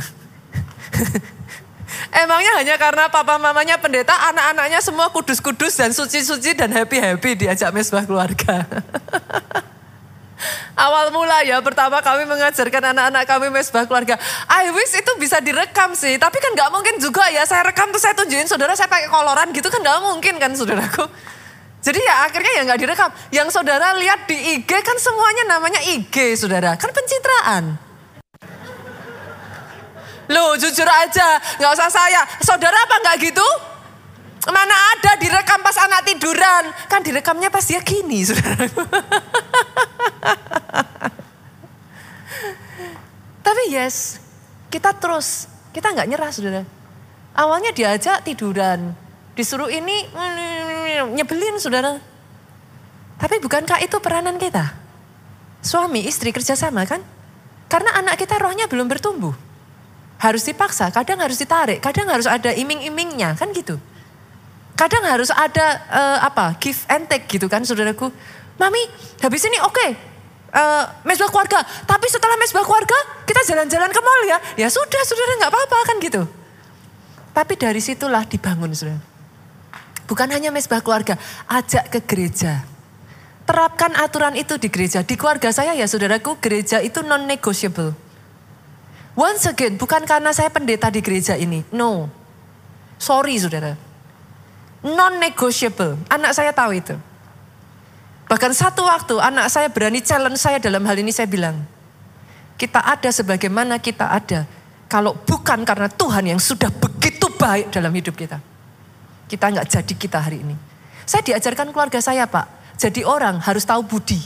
Emangnya hanya karena papa mamanya pendeta, anak-anaknya semua kudus-kudus dan suci-suci dan happy-happy diajak mesbah keluarga. Awal mula ya, pertama kami mengajarkan anak-anak kami mesbah keluarga. I wish itu bisa direkam sih, tapi kan gak mungkin juga ya saya rekam tuh saya tunjukin saudara saya pakai koloran gitu kan gak mungkin kan saudaraku. Jadi ya akhirnya ya gak direkam. Yang saudara lihat di IG kan semuanya namanya IG saudara, kan pencitraan. Loh jujur aja, gak usah saya. Saudara apa gak gitu? Mana ada direkam pas anak tiduran. Kan direkamnya pas dia gini saudara. Tapi yes, kita terus, kita gak nyerah saudara. Awalnya diajak tiduran, disuruh ini nyebelin saudara. Tapi bukankah itu peranan kita? Suami istri kerjasama kan? Karena anak kita rohnya belum bertumbuh. Harus dipaksa, kadang harus ditarik, kadang harus ada iming-imingnya kan gitu. Kadang harus ada give and take gitu kan saudaraku. Mami habis ini oke, mesbah keluarga. Tapi setelah mesbah keluarga kita jalan-jalan ke mall ya. Ya sudah saudara gak apa-apa kan gitu. Tapi dari situlah dibangun saudara. Bukan hanya mesbah keluarga, ajak ke gereja. Terapkan aturan itu di gereja. Di keluarga saya ya saudaraku, gereja itu non-negotiable. Once again, bukan karena saya pendeta di gereja ini. No, sorry saudara. Non-negotiable. Anak saya tahu itu. Bahkan satu waktu anak saya berani challenge saya dalam hal ini, saya bilang, kita ada sebagaimana kita ada. Kalau bukan karena Tuhan yang sudah begitu baik dalam hidup kita. Kita nggak jadi kita hari ini. Saya diajarkan keluarga saya Pak, jadi orang harus tahu budi.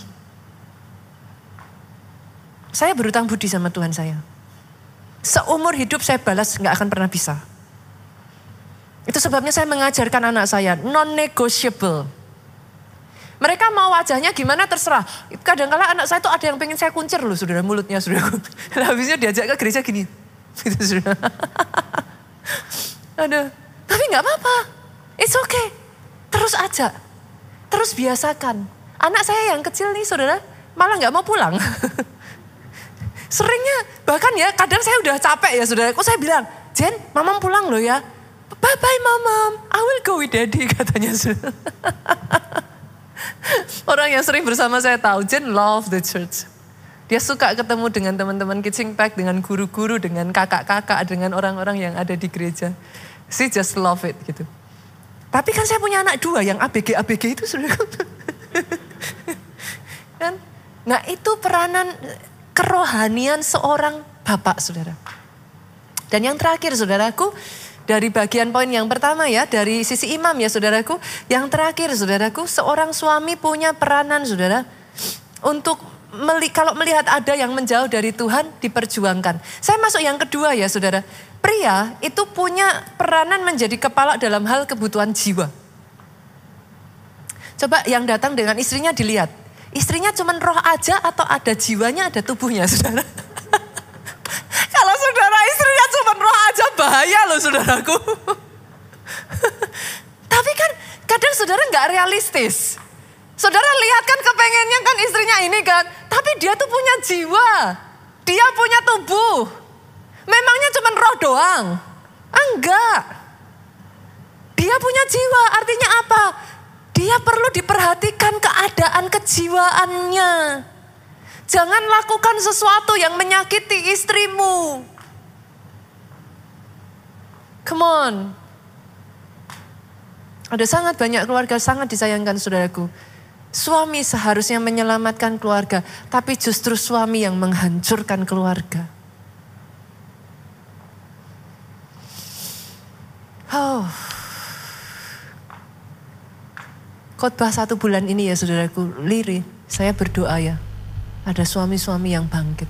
Saya berutang budi sama Tuhan saya. Seumur hidup saya balas nggak akan pernah bisa. Itu sebabnya saya mengajarkan anak saya non-negotiable. Mereka mau wajahnya gimana terserah. Kadang-kala anak saya tuh ada yang pengen saya kuncir loh saudara, mulutnya saudara. Habisnya diajak ke gereja gini. Gitu saudara. Aduh, tapi gak apa-apa. It's okay. Terus aja. Terus biasakan. Anak saya yang kecil nih saudara, malah gak mau pulang. Seringnya bahkan ya kadang saya udah capek ya saudara. Kok saya bilang, Jen mamam pulang loh ya. Bye-bye mamam, I will go with daddy katanya. Orang yang sering bersama saya tahu, Jen love the church. Dia suka ketemu dengan teman-teman Kitching Pack, dengan guru-guru, dengan kakak-kakak, dengan orang-orang yang ada di gereja. She just love it gitu. Tapi kan saya punya anak dua yang ABG itu saudara. Kan? Nah itu peranan kerohanian seorang bapak saudara. Dan yang terakhir saudaraku, dari bagian poin yang pertama ya, dari sisi imam ya saudaraku. Yang terakhir saudaraku, seorang suami punya peranan saudara. Untuk kalau melihat ada yang menjauh dari Tuhan, diperjuangkan. Saya masuk yang kedua ya saudara. Pria itu punya peranan menjadi kepala dalam hal kebutuhan jiwa. Coba yang datang dengan istrinya dilihat. Istrinya cuma roh aja atau ada jiwanya, ada tubuhnya saudara. Kalau saudara istrinya cuma roh aja bahaya loh saudaraku. Tapi kan kadang saudara gak realistis. Saudara lihat kan kepengennya kan istrinya ini kan. Tapi dia tuh punya jiwa. Dia punya tubuh. Memangnya cuma roh doang? Enggak. Dia punya jiwa, artinya apa? Dia perlu diperhatikan keadaan kejiwaannya. Jangan lakukan sesuatu yang menyakiti istrimu. Come on. Ada sangat banyak keluarga sangat disayangkan saudaraku. Suami seharusnya menyelamatkan keluarga, tapi justru suami yang menghancurkan keluarga. Oh. Khotbah 1 bulan ini ya saudaraku, lirih, saya berdoa ya. Ada suami-suami yang bangkit.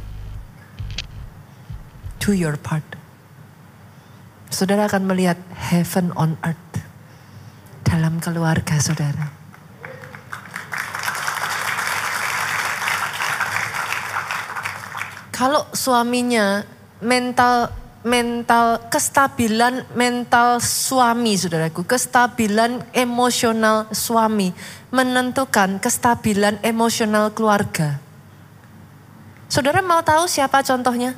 Do your part. Saudara akan melihat heaven on earth dalam keluarga saudara. Kalau suaminya kestabilan mental suami, saudaraku, kestabilan emosional suami menentukan kestabilan emosional keluarga. Saudara mau tahu siapa contohnya?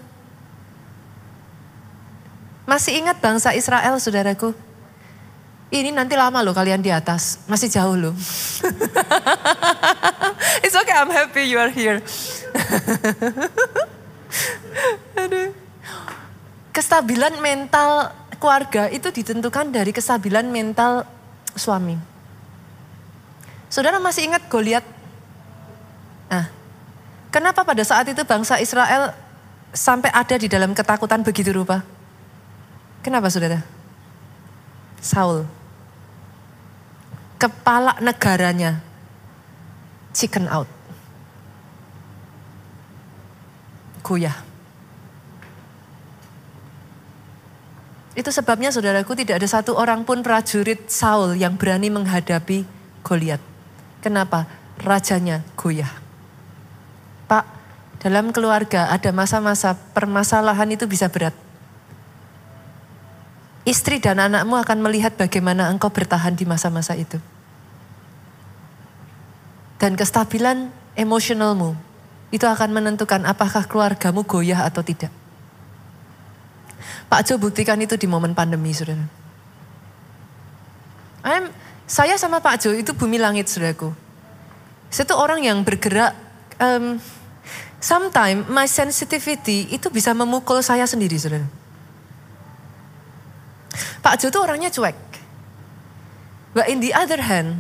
Masih ingat bangsa Israel, saudaraku? Ini nanti lama loh kalian di atas, masih jauh loh. It's okay, I'm happy you are here. Aduh. Kestabilan mental keluarga itu ditentukan dari kestabilan mental suami. Saudara masih ingat Goliat? Nah, kenapa pada saat itu bangsa Israel sampai ada di dalam ketakutan begitu rupa? Kenapa saudara? Saul. Kepala negaranya chicken out. Goyah. Itu sebabnya saudaraku tidak ada satu orang pun prajurit Saul yang berani menghadapi Goliat. Kenapa? Rajanya goyah. Pak, dalam keluarga ada masa-masa permasalahan itu bisa berat. Istri dan anakmu akan melihat bagaimana engkau bertahan di masa-masa itu. Dan kestabilan emosionalmu itu akan menentukan apakah keluargamu goyah atau tidak. Pak Jo buktikan itu di momen pandemi, saudara. Saya sama Pak Jo itu bumi langit, saudaraku. Saya itu orang yang bergerak, sometimes my sensitivity itu bisa memukul saya sendiri, saudara. Pak Jo itu orangnya cuek. But in the other hand,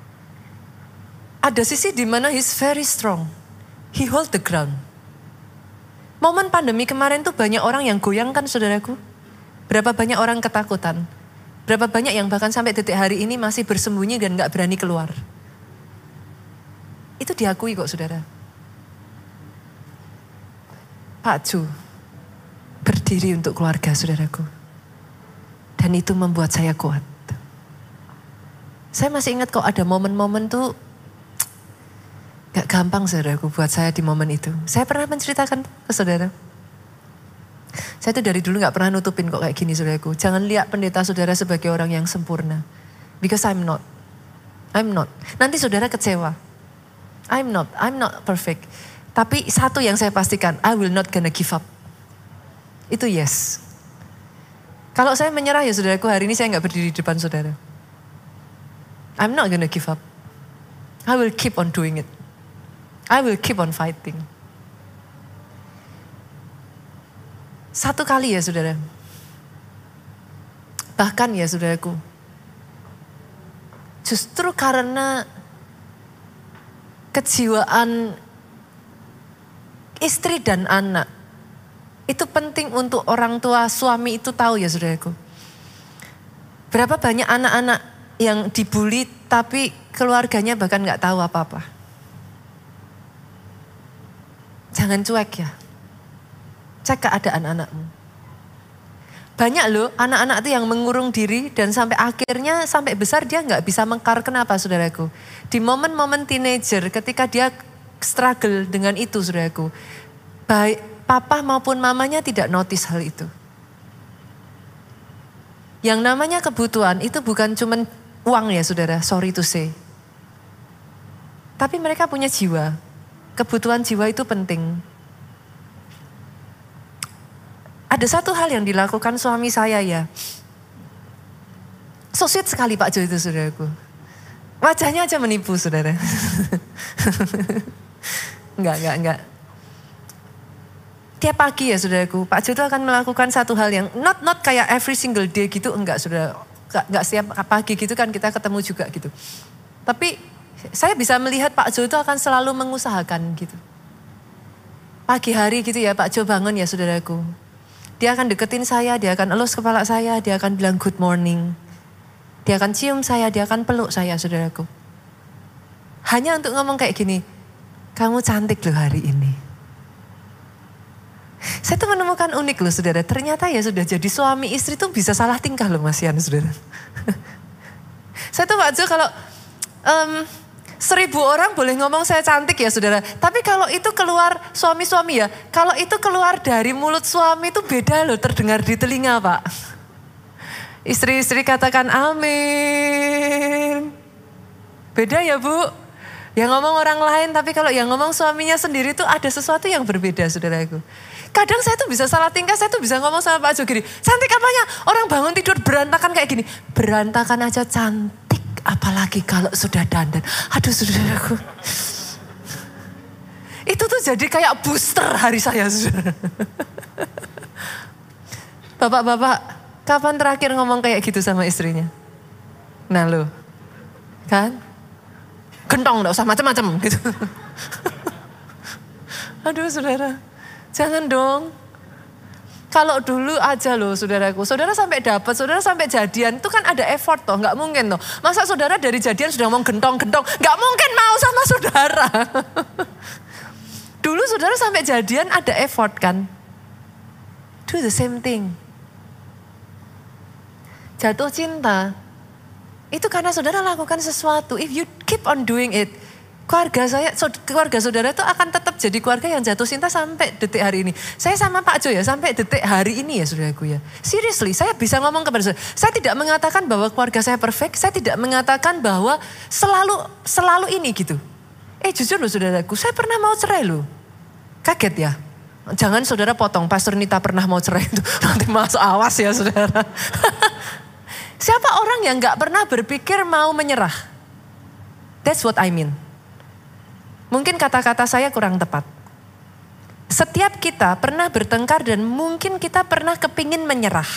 ada sisi di mana he's very strong. He hold the ground. Momen pandemi kemarin tuh banyak orang yang goyang kan saudaraku. Berapa banyak orang ketakutan. Berapa banyak yang bahkan sampai detik hari ini masih bersembunyi dan gak berani keluar. Itu diakui kok saudara. Pak Jo berdiri untuk keluarga saudaraku. Dan itu membuat saya kuat. Saya masih ingat kok ada momen-momen tuh gak gampang saudaraku buat saya di momen itu. Saya pernah menceritakan ke saudara. Saya tuh dari dulu gak pernah nutupin kok kayak gini saudaraku. Jangan lihat pendeta saudara sebagai orang yang sempurna. Because I'm not. Nanti saudara kecewa. I'm not perfect. Tapi satu yang saya pastikan, I will not gonna give up. Itu yes. Kalau saya menyerah ya saudaraku, hari ini saya gak berdiri di depan saudara. I'm not gonna give up. I will keep on doing it. I will keep on fighting. Satu kali ya saudara. Bahkan ya saudaraku. Justru karena kejiwaan istri dan anak. Itu penting untuk orang tua suami itu tahu ya saudaraku. Berapa banyak anak-anak yang dibully tapi keluarganya bahkan gak tahu apa-apa. Jangan cuek ya. Cek keadaan anakmu. Banyak loh anak-anak itu yang mengurung diri dan sampai akhirnya sampai besar dia gak bisa mengkar. Kenapa saudaraku? Di momen-momen teenager ketika dia struggle dengan itu saudaraku. Baik papa maupun mamanya tidak notice hal itu. Yang namanya kebutuhan itu bukan cuma uang ya saudara, sorry to say. Tapi mereka punya jiwa. Kebutuhan jiwa itu penting. Ada satu hal yang dilakukan suami saya ya. So sweet sekali Pak Jo itu saudaraku. Wajahnya aja menipu saudara. Enggak. Tiap pagi ya saudaraku, Pak Jo itu akan melakukan satu hal yang not kayak every single day gitu, enggak saudara. Enggak setiap pagi gitu kan kita ketemu juga gitu. Tapi saya bisa melihat Pak Jo itu akan selalu mengusahakan gitu. Pagi hari gitu ya Pak Jo bangun ya saudaraku. Dia akan deketin saya, dia akan elus kepala saya, dia akan bilang good morning. Dia akan cium saya, dia akan peluk saya saudaraku. Hanya untuk ngomong kayak gini, kamu cantik loh hari ini. Saya tuh menemukan unik loh saudara, ternyata ya sudah jadi suami istri tuh bisa salah tingkah loh Mas Yan saudara. Saya tuh Pak Jo kalau 1000 orang boleh ngomong saya cantik ya saudara. Tapi kalau itu keluar suami-suami ya. Kalau itu keluar dari mulut suami itu beda loh terdengar di telinga Pak. Istri-istri katakan amin. Beda ya Bu. Yang ngomong orang lain tapi kalau yang ngomong suaminya sendiri itu ada sesuatu yang berbeda saudaraku. Kadang saya tuh bisa salah tingkah, saya tuh bisa ngomong sama Pak Jo gini. Cantik apanya? Orang bangun tidur berantakan kayak gini. Berantakan aja cantik. Apalagi kalau sudah dandan. Aduh saudaraku. Itu tuh jadi kayak booster hari saya saudara. Bapak-bapak, kapan terakhir ngomong kayak gitu sama istrinya? Nah lo, kan? Gentong gak usah macam-macam gitu. Aduh saudara, jangan dong. Kalau dulu aja loh saudaraku, saudara sampai dapat, saudara sampai jadian, itu kan ada effort toh, gak mungkin toh. Masa saudara dari jadian sudah ngomong gentong-gentong, gak mungkin mau sama saudara. Dulu saudara sampai jadian ada effort kan. Do the same thing. Jatuh cinta, itu karena saudara lakukan sesuatu. If you keep on doing it, keluarga saudara itu akan tetap jadi keluarga yang jatuh cinta sampai detik hari ini. Saya sama Pak Jo ya, sampai detik hari ini ya saudaraku ya. Seriously, saya bisa ngomong kepada saudara. Saya tidak mengatakan bahwa keluarga saya perfect. Saya tidak mengatakan bahwa selalu ini gitu. Jujur loh saudaraku, saya pernah mau cerai loh. Kaget ya. Jangan saudara potong, Pastor Nita pernah mau cerai itu. Nanti masuk awas ya saudara. Siapa orang yang gak pernah berpikir mau menyerah? That's what I mean. Mungkin kata-kata saya kurang tepat. Setiap kita pernah bertengkar dan mungkin kita pernah kepingin menyerah.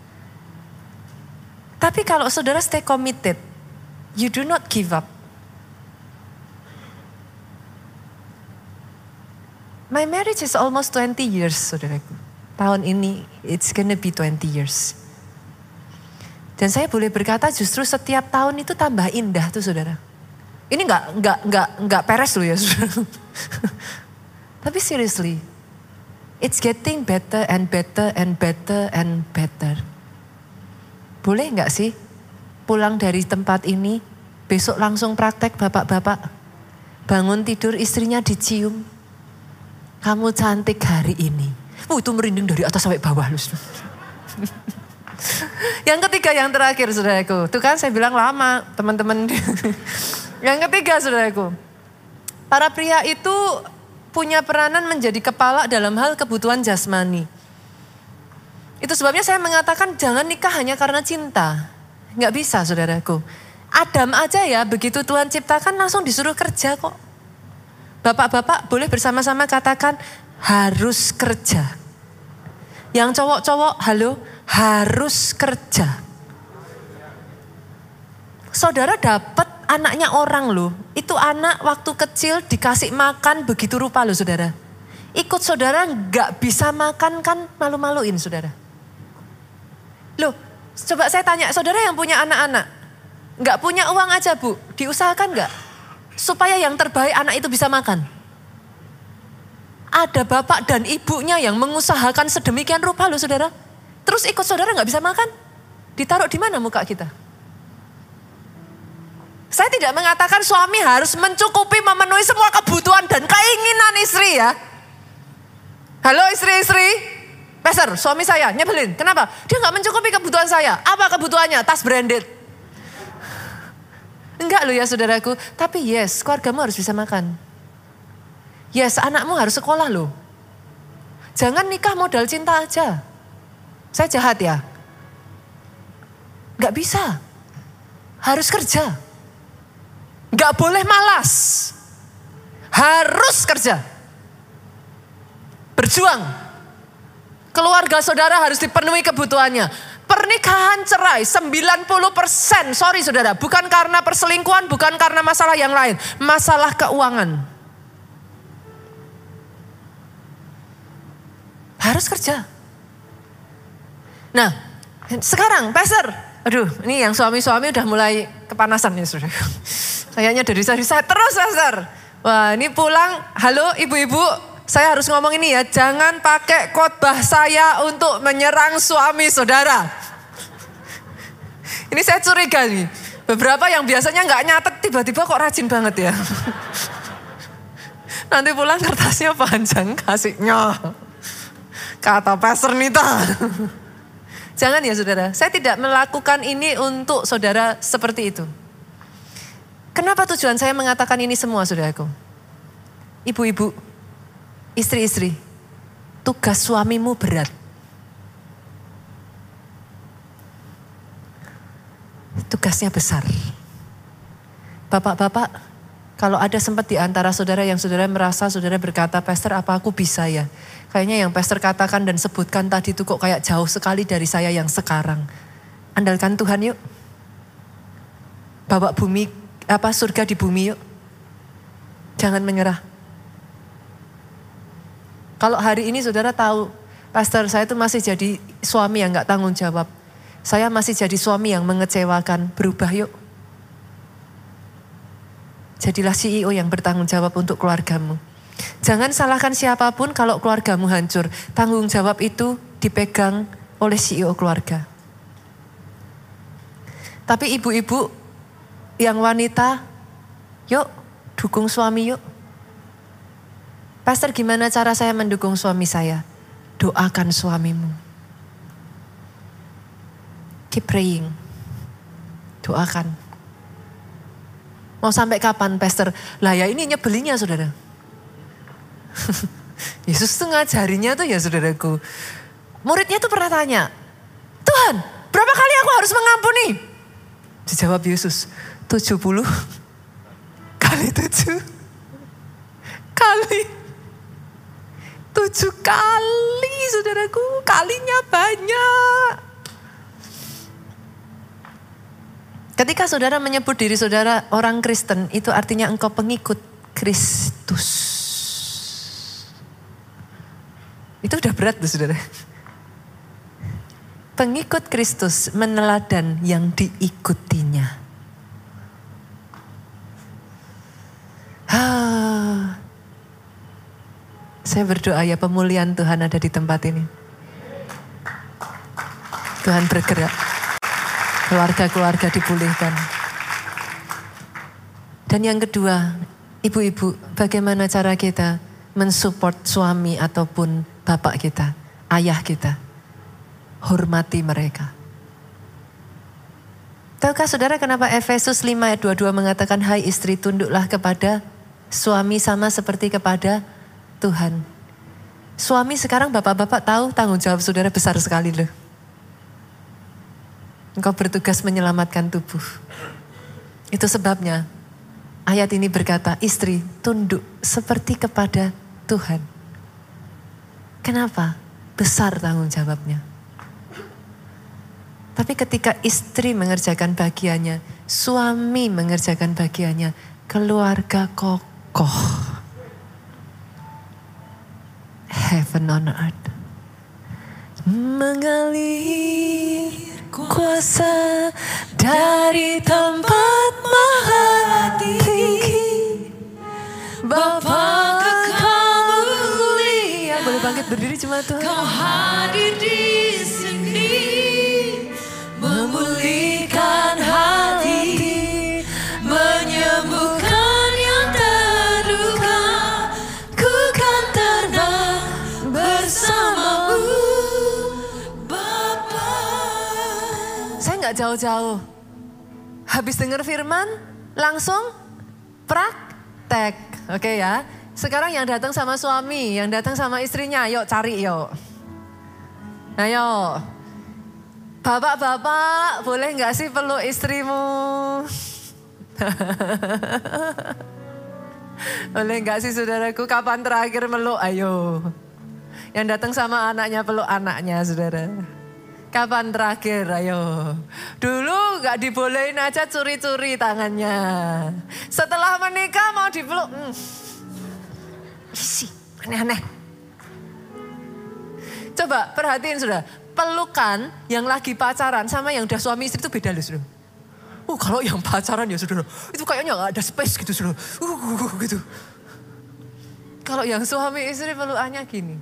Tapi kalau saudara stay committed, you do not give up. My marriage is almost 20 years, saudaraku. Tahun ini, it's gonna be 20 years. Dan saya boleh berkata justru setiap tahun itu tambah indah tuh saudara. Ini nggak peres loh ya saudara. Tapi seriously, it's getting better and better and better and better. Boleh nggak sih pulang dari tempat ini, besok langsung praktek bapak-bapak. Bangun tidur istrinya dicium. Kamu cantik hari ini. Itu merinding dari atas sampai bawah loh. Yang ketiga, yang terakhir saudaraku. Itu kan saya bilang lama teman-teman. Yang ketiga saudaraku. Para pria itu punya peranan menjadi kepala dalam hal kebutuhan jasmani. Itu sebabnya saya mengatakan jangan nikah hanya karena cinta. Nggak bisa saudaraku. Adam aja ya begitu Tuhan ciptakan langsung disuruh kerja kok. Bapak-bapak boleh bersama-sama katakan harus kerja. Yang cowok-cowok halo. Harus kerja. Saudara dapat anaknya orang loh. Itu anak waktu kecil dikasih makan begitu rupa loh saudara. Ikut saudara gak bisa makan kan malu-maluin saudara. Loh coba saya tanya saudara yang punya anak-anak. Gak punya uang aja bu, diusahakan gak? Supaya yang terbaik anak itu bisa makan. Ada bapak dan ibunya yang mengusahakan sedemikian rupa loh saudara. Terus ikut saudara gak bisa makan? Ditaruh di mana muka kita? Saya tidak mengatakan suami harus mencukupi memenuhi semua kebutuhan dan keinginan istri ya. Halo istri-istri. Pastor, suami saya nyebelin. Kenapa? Dia gak mencukupi kebutuhan saya. Apa kebutuhannya? Tas branded. Enggak loh ya saudaraku. Tapi yes, keluargamu harus bisa makan. Yes, anakmu harus sekolah loh. Jangan nikah modal cinta aja. Saya jahat ya? Gak bisa. Harus kerja. Gak boleh malas. Harus kerja. Berjuang. Keluarga saudara harus dipenuhi kebutuhannya. Pernikahan cerai 90%. Sorry saudara, bukan karena perselingkuhan, bukan karena masalah yang lain. Masalah keuangan. Harus kerja. Nah, sekarang Pastor, aduh ini yang suami-suami udah mulai kepanasan ya saudara. Kayaknya dari saya terus Pastor. Wah ini pulang, halo ibu-ibu, saya harus ngomong ini ya. Jangan pakai khotbah saya untuk menyerang suami saudara. Ini saya curiga nih. Beberapa yang biasanya nggak nyatet tiba-tiba kok rajin banget ya. Nanti pulang kertasnya panjang kasihnya. Kata Pastor Nita. Jangan ya saudara, saya tidak melakukan ini untuk saudara seperti itu. Kenapa tujuan saya mengatakan ini semua saudaraku? Ibu-ibu, istri-istri, tugas suamimu berat. Tugasnya besar. Bapak-bapak, kalau ada sempat di antara saudara yang saudara merasa saudara berkata, Pastor apa aku bisa ya? Kayaknya yang Pastor katakan dan sebutkan tadi itu kok kayak jauh sekali dari saya yang sekarang. Andalkan Tuhan yuk. Bawa bumi, surga di bumi yuk. Jangan menyerah. Kalau hari ini saudara tahu, Pastor saya itu masih jadi suami yang gak tanggung jawab. Saya masih jadi suami yang mengecewakan, berubah yuk. Jadilah CEO yang bertanggung jawab untuk keluargamu. Jangan salahkan siapapun kalau keluargamu hancur. Tanggung jawab itu dipegang oleh CEO keluarga. Tapi ibu-ibu yang wanita, yuk dukung suami yuk. Pastor gimana cara saya mendukung suami saya? Doakan suamimu. Keep praying. Doakan. Mau sampai kapan Pastor? Lah ya ini nyebelinnya saudara. Yesus tuh ngajarinya tuh ya saudaraku. Muridnya tuh pernah tanya, Tuhan berapa kali aku harus mengampuni? Dijawab Yesus, 70 kali 7 kali 7 kali saudaraku. Kalinya banyak. Ketika saudara menyebut diri saudara orang Kristen, itu artinya engkau pengikut Kristus. Itu udah berat tuh saudara. Pengikut Kristus meneladan yang diikutinya. Saya berdoa ya pemulihan Tuhan ada di tempat ini. Tuhan bergerak. Keluarga-keluarga dipulihkan. Dan yang kedua, ibu-ibu, bagaimana cara kita mensupport suami ataupun bapak kita, ayah kita. Hormati mereka. Tahukah saudara kenapa Efesus 5 ayat 22 mengatakan, hai istri tunduklah kepada suami sama seperti kepada Tuhan. Suami sekarang bapak-bapak tahu tanggung jawab saudara besar sekali loh. Engkau bertugas menyelamatkan tubuh. Itu sebabnya ayat ini berkata, istri tunduk seperti kepada Tuhan. Kenapa? Besar tanggung jawabnya. Tapi ketika istri mengerjakan bagiannya, suami mengerjakan bagiannya, keluarga kokoh. Heaven on earth. Mengalir kuasa dari tempat maha tinggi, Bapa kekal mulia. Boleh bangkit berdiri cuma Tuhan. Kau hadir di sini, memulihkan hati, menyembuhkan yang terluka. Ku kan terbang bersamamu. Gak jauh-jauh. Habis dengar firman, langsung praktek. Oke ya. Sekarang yang datang sama suami, yang datang sama istrinya, yuk cari yuk. Ayo. Bapak-bapak, boleh gak sih peluk istrimu? Boleh gak sih saudaraku, kapan terakhir meluk? Ayo. Yang datang sama anaknya, peluk anaknya saudara. Kapan terakhir? Ayo. Dulu gak dibolehin aja curi-curi tangannya. Setelah menikah mau dipeluk. Isi, aneh-aneh. Coba perhatiin sudah. Pelukan yang lagi pacaran sama yang udah suami istri itu beda loh sudah. Kalau yang pacaran ya saudara. Itu kayaknya gak ada space gitu saudara. Gitu. Kalau yang suami istri pelukannya gini.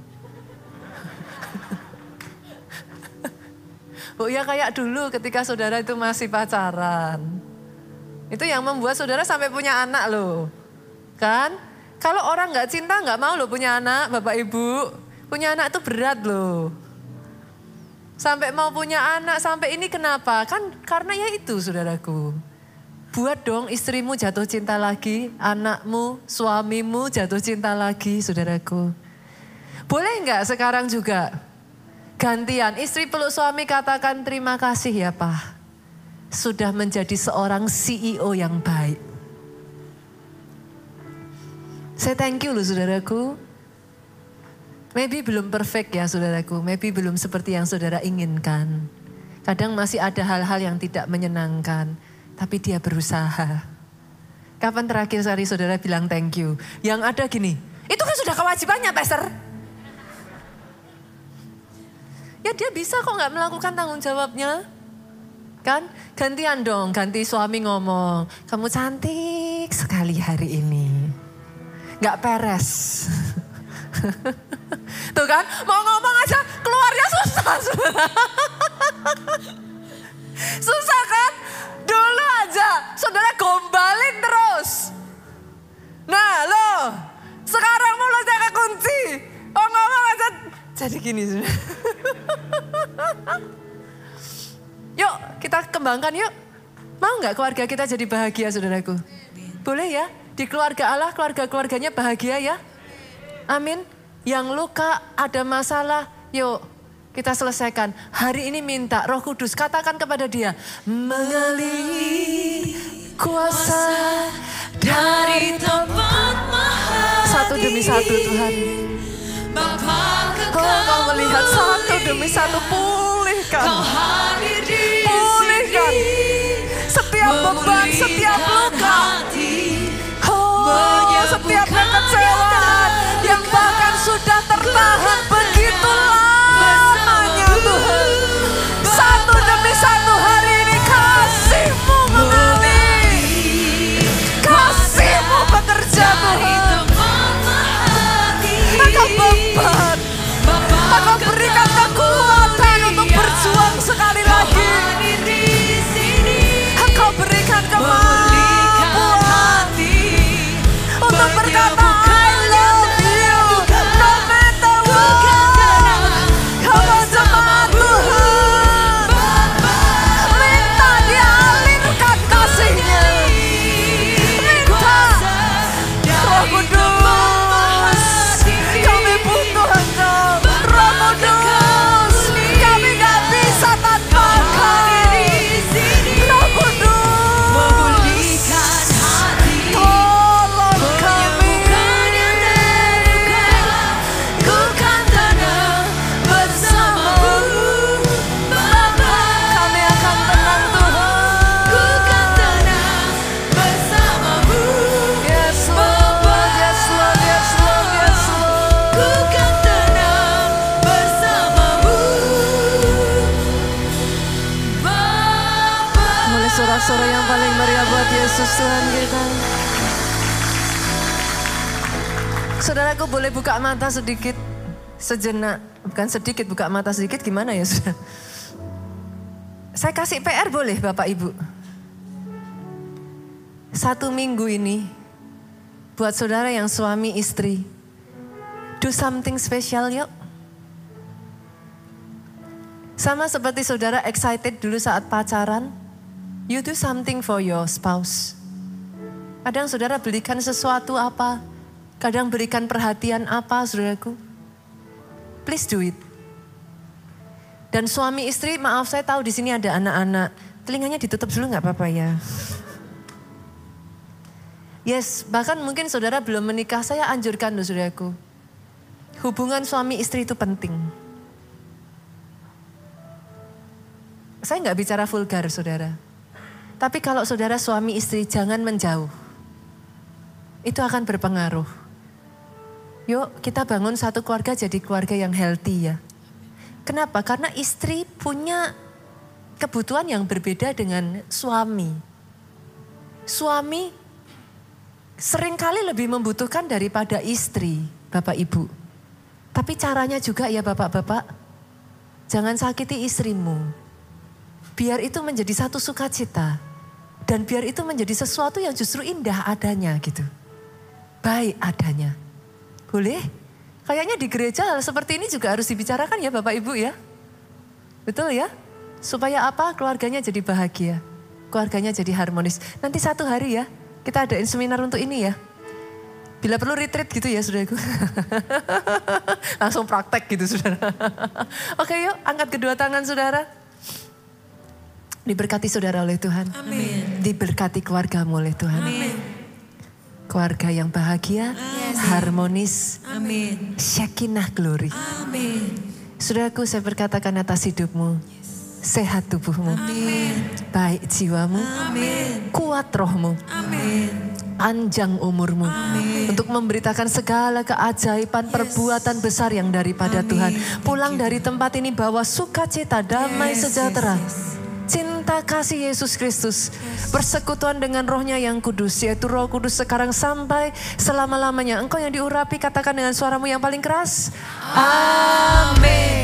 Oh ya kayak dulu ketika saudara itu masih pacaran. Itu yang membuat saudara sampai punya anak loh. Kan? Kalau orang gak cinta gak mau loh punya anak, Bapak Ibu. Punya anak itu berat loh. Sampai mau punya anak, sampai ini kenapa? Kan karena ya itu saudaraku. Buat dong istrimu jatuh cinta lagi, anakmu, suamimu jatuh cinta lagi saudaraku. Boleh nggak sekarang juga gantian istri peluk suami katakan terima kasih ya Pak. Sudah menjadi seorang CEO yang baik. Saya thank you loh saudaraku. Maybe belum perfect ya saudaraku, maybe belum seperti yang saudara inginkan. Kadang masih ada hal-hal yang tidak menyenangkan, tapi dia berusaha. Kapan terakhir kali saudara bilang thank you? Yang ada gini, itu kan sudah kewajibannya Pastor. Ya dia bisa kok gak melakukan tanggung jawabnya. Kan gantian dong, ganti suami ngomong, kamu cantik sekali hari ini. Gak peres. Tuh kan, mau ngomong aja keluarnya susah. Susah kan? Dulu aja saudara gombalin terus. Nah loh, sekarang mulutnya kekunci. Oh ngomong aja jadi gini. Yuk kita kembangkan yuk. Mau gak keluarga kita jadi bahagia saudaraku? Boleh ya? Di keluarga Allah, keluarga-keluarganya bahagia ya? Amin. Yang luka, ada masalah, yuk kita selesaikan. Hari ini minta Roh Kudus, katakan kepada dia. Mengalir kuasa dari tempat maha. Satu demi satu Tuhan. Kau melihat satu demi satu pulihkan. Pulihkan. Setiap beban, setiap luka. Setiap kekecewaan yang bahkan sudah tertahan begitu lamanya Tuhan. Satu demi satu hari ini kasih-Mu mengalir. Kasih-Mu bekerja Tuhan. Engkau beban. Engkau berikan kekuatan untuk berjuang sekali lagi. Engkau berikan kemampuan untuk berkata I love you no matter what. Kau jemaat Tuhan, minta dialirkan kasih-Nya. Minta Roh Kudus, kami butuh Engkau. Roh Kudus, kami gak bisa tanpa Engkau. Roh Kudus, tolong kami. Ku kan tenang bersama-Mu Bapa. Kami akan tenang Tuhan. Ku kan tenang bersama-Mu. Yes Lord, yes Lord, yes Lord, yes Lord. Ku kan tenang bersama-Mu Bapa. Mulai sorak-sorak yang paling meriah buat Yesus Tuhan kita. Saudaraku boleh buka mata sedikit, sejenak. Bukan sedikit, buka mata sedikit gimana ya saudara? Saya kasih PR boleh Bapak Ibu? 1 minggu ini, buat saudara yang suami istri, do something special yuk. Sama seperti saudara excited dulu saat pacaran, you do something for your spouse. Kadang saudara belikan sesuatu apa, kadang berikan perhatian apa saudaraku. Please do it. Dan suami istri, maaf saya tahu di sini ada anak-anak. Telinganya ditutup dulu gak apa-apa ya. Yes, bahkan mungkin saudara belum menikah, saya anjurkan loh saudaraku. Hubungan suami istri itu penting. Saya gak bicara vulgar saudara. Tapi kalau saudara suami istri jangan menjauh. Itu akan berpengaruh. Yuk kita bangun satu keluarga jadi keluarga yang healthy ya. Kenapa? Karena istri punya kebutuhan yang berbeda dengan suami. Suami seringkali lebih membutuhkan daripada istri, Bapak Ibu. Tapi caranya juga ya Bapak-Bapak, jangan sakiti istrimu. Biar itu menjadi satu sukacita. Dan biar itu menjadi sesuatu yang justru indah adanya gitu. Baik adanya. Boleh? Kayaknya di gereja hal seperti ini juga harus dibicarakan ya Bapak Ibu ya. Betul ya? Supaya apa? Keluarganya jadi bahagia. Keluarganya jadi harmonis. Nanti satu hari ya, kita adain seminar untuk ini ya. Bila perlu retreat gitu ya saudaraku. Langsung praktek gitu saudara. Oke yuk, angkat kedua tangan saudara. Diberkati saudara oleh Tuhan. Amin. Diberkati keluargamu oleh Tuhan. Amin. Keluarga yang bahagia, harmonis, Amin. Shekinah glory. Amin. Saudaraku, saya berkatakan atas hidupmu, sehat tubuhmu, Amin. baik jiwamu, Amin. kuat rohmu, Amin. panjang umurmu, untuk memberitakan segala keajaiban perbuatan besar yang daripada Tuhan. Pulang dari tempat ini bawa sukacita, damai sejahtera. Cinta kasih Yesus Kristus, persekutuan dengan rohnya yang kudus, yaitu Roh Kudus sekarang sampai selama-lamanya. Engkau yang diurapi, katakan dengan suaramu yang paling keras. Amin.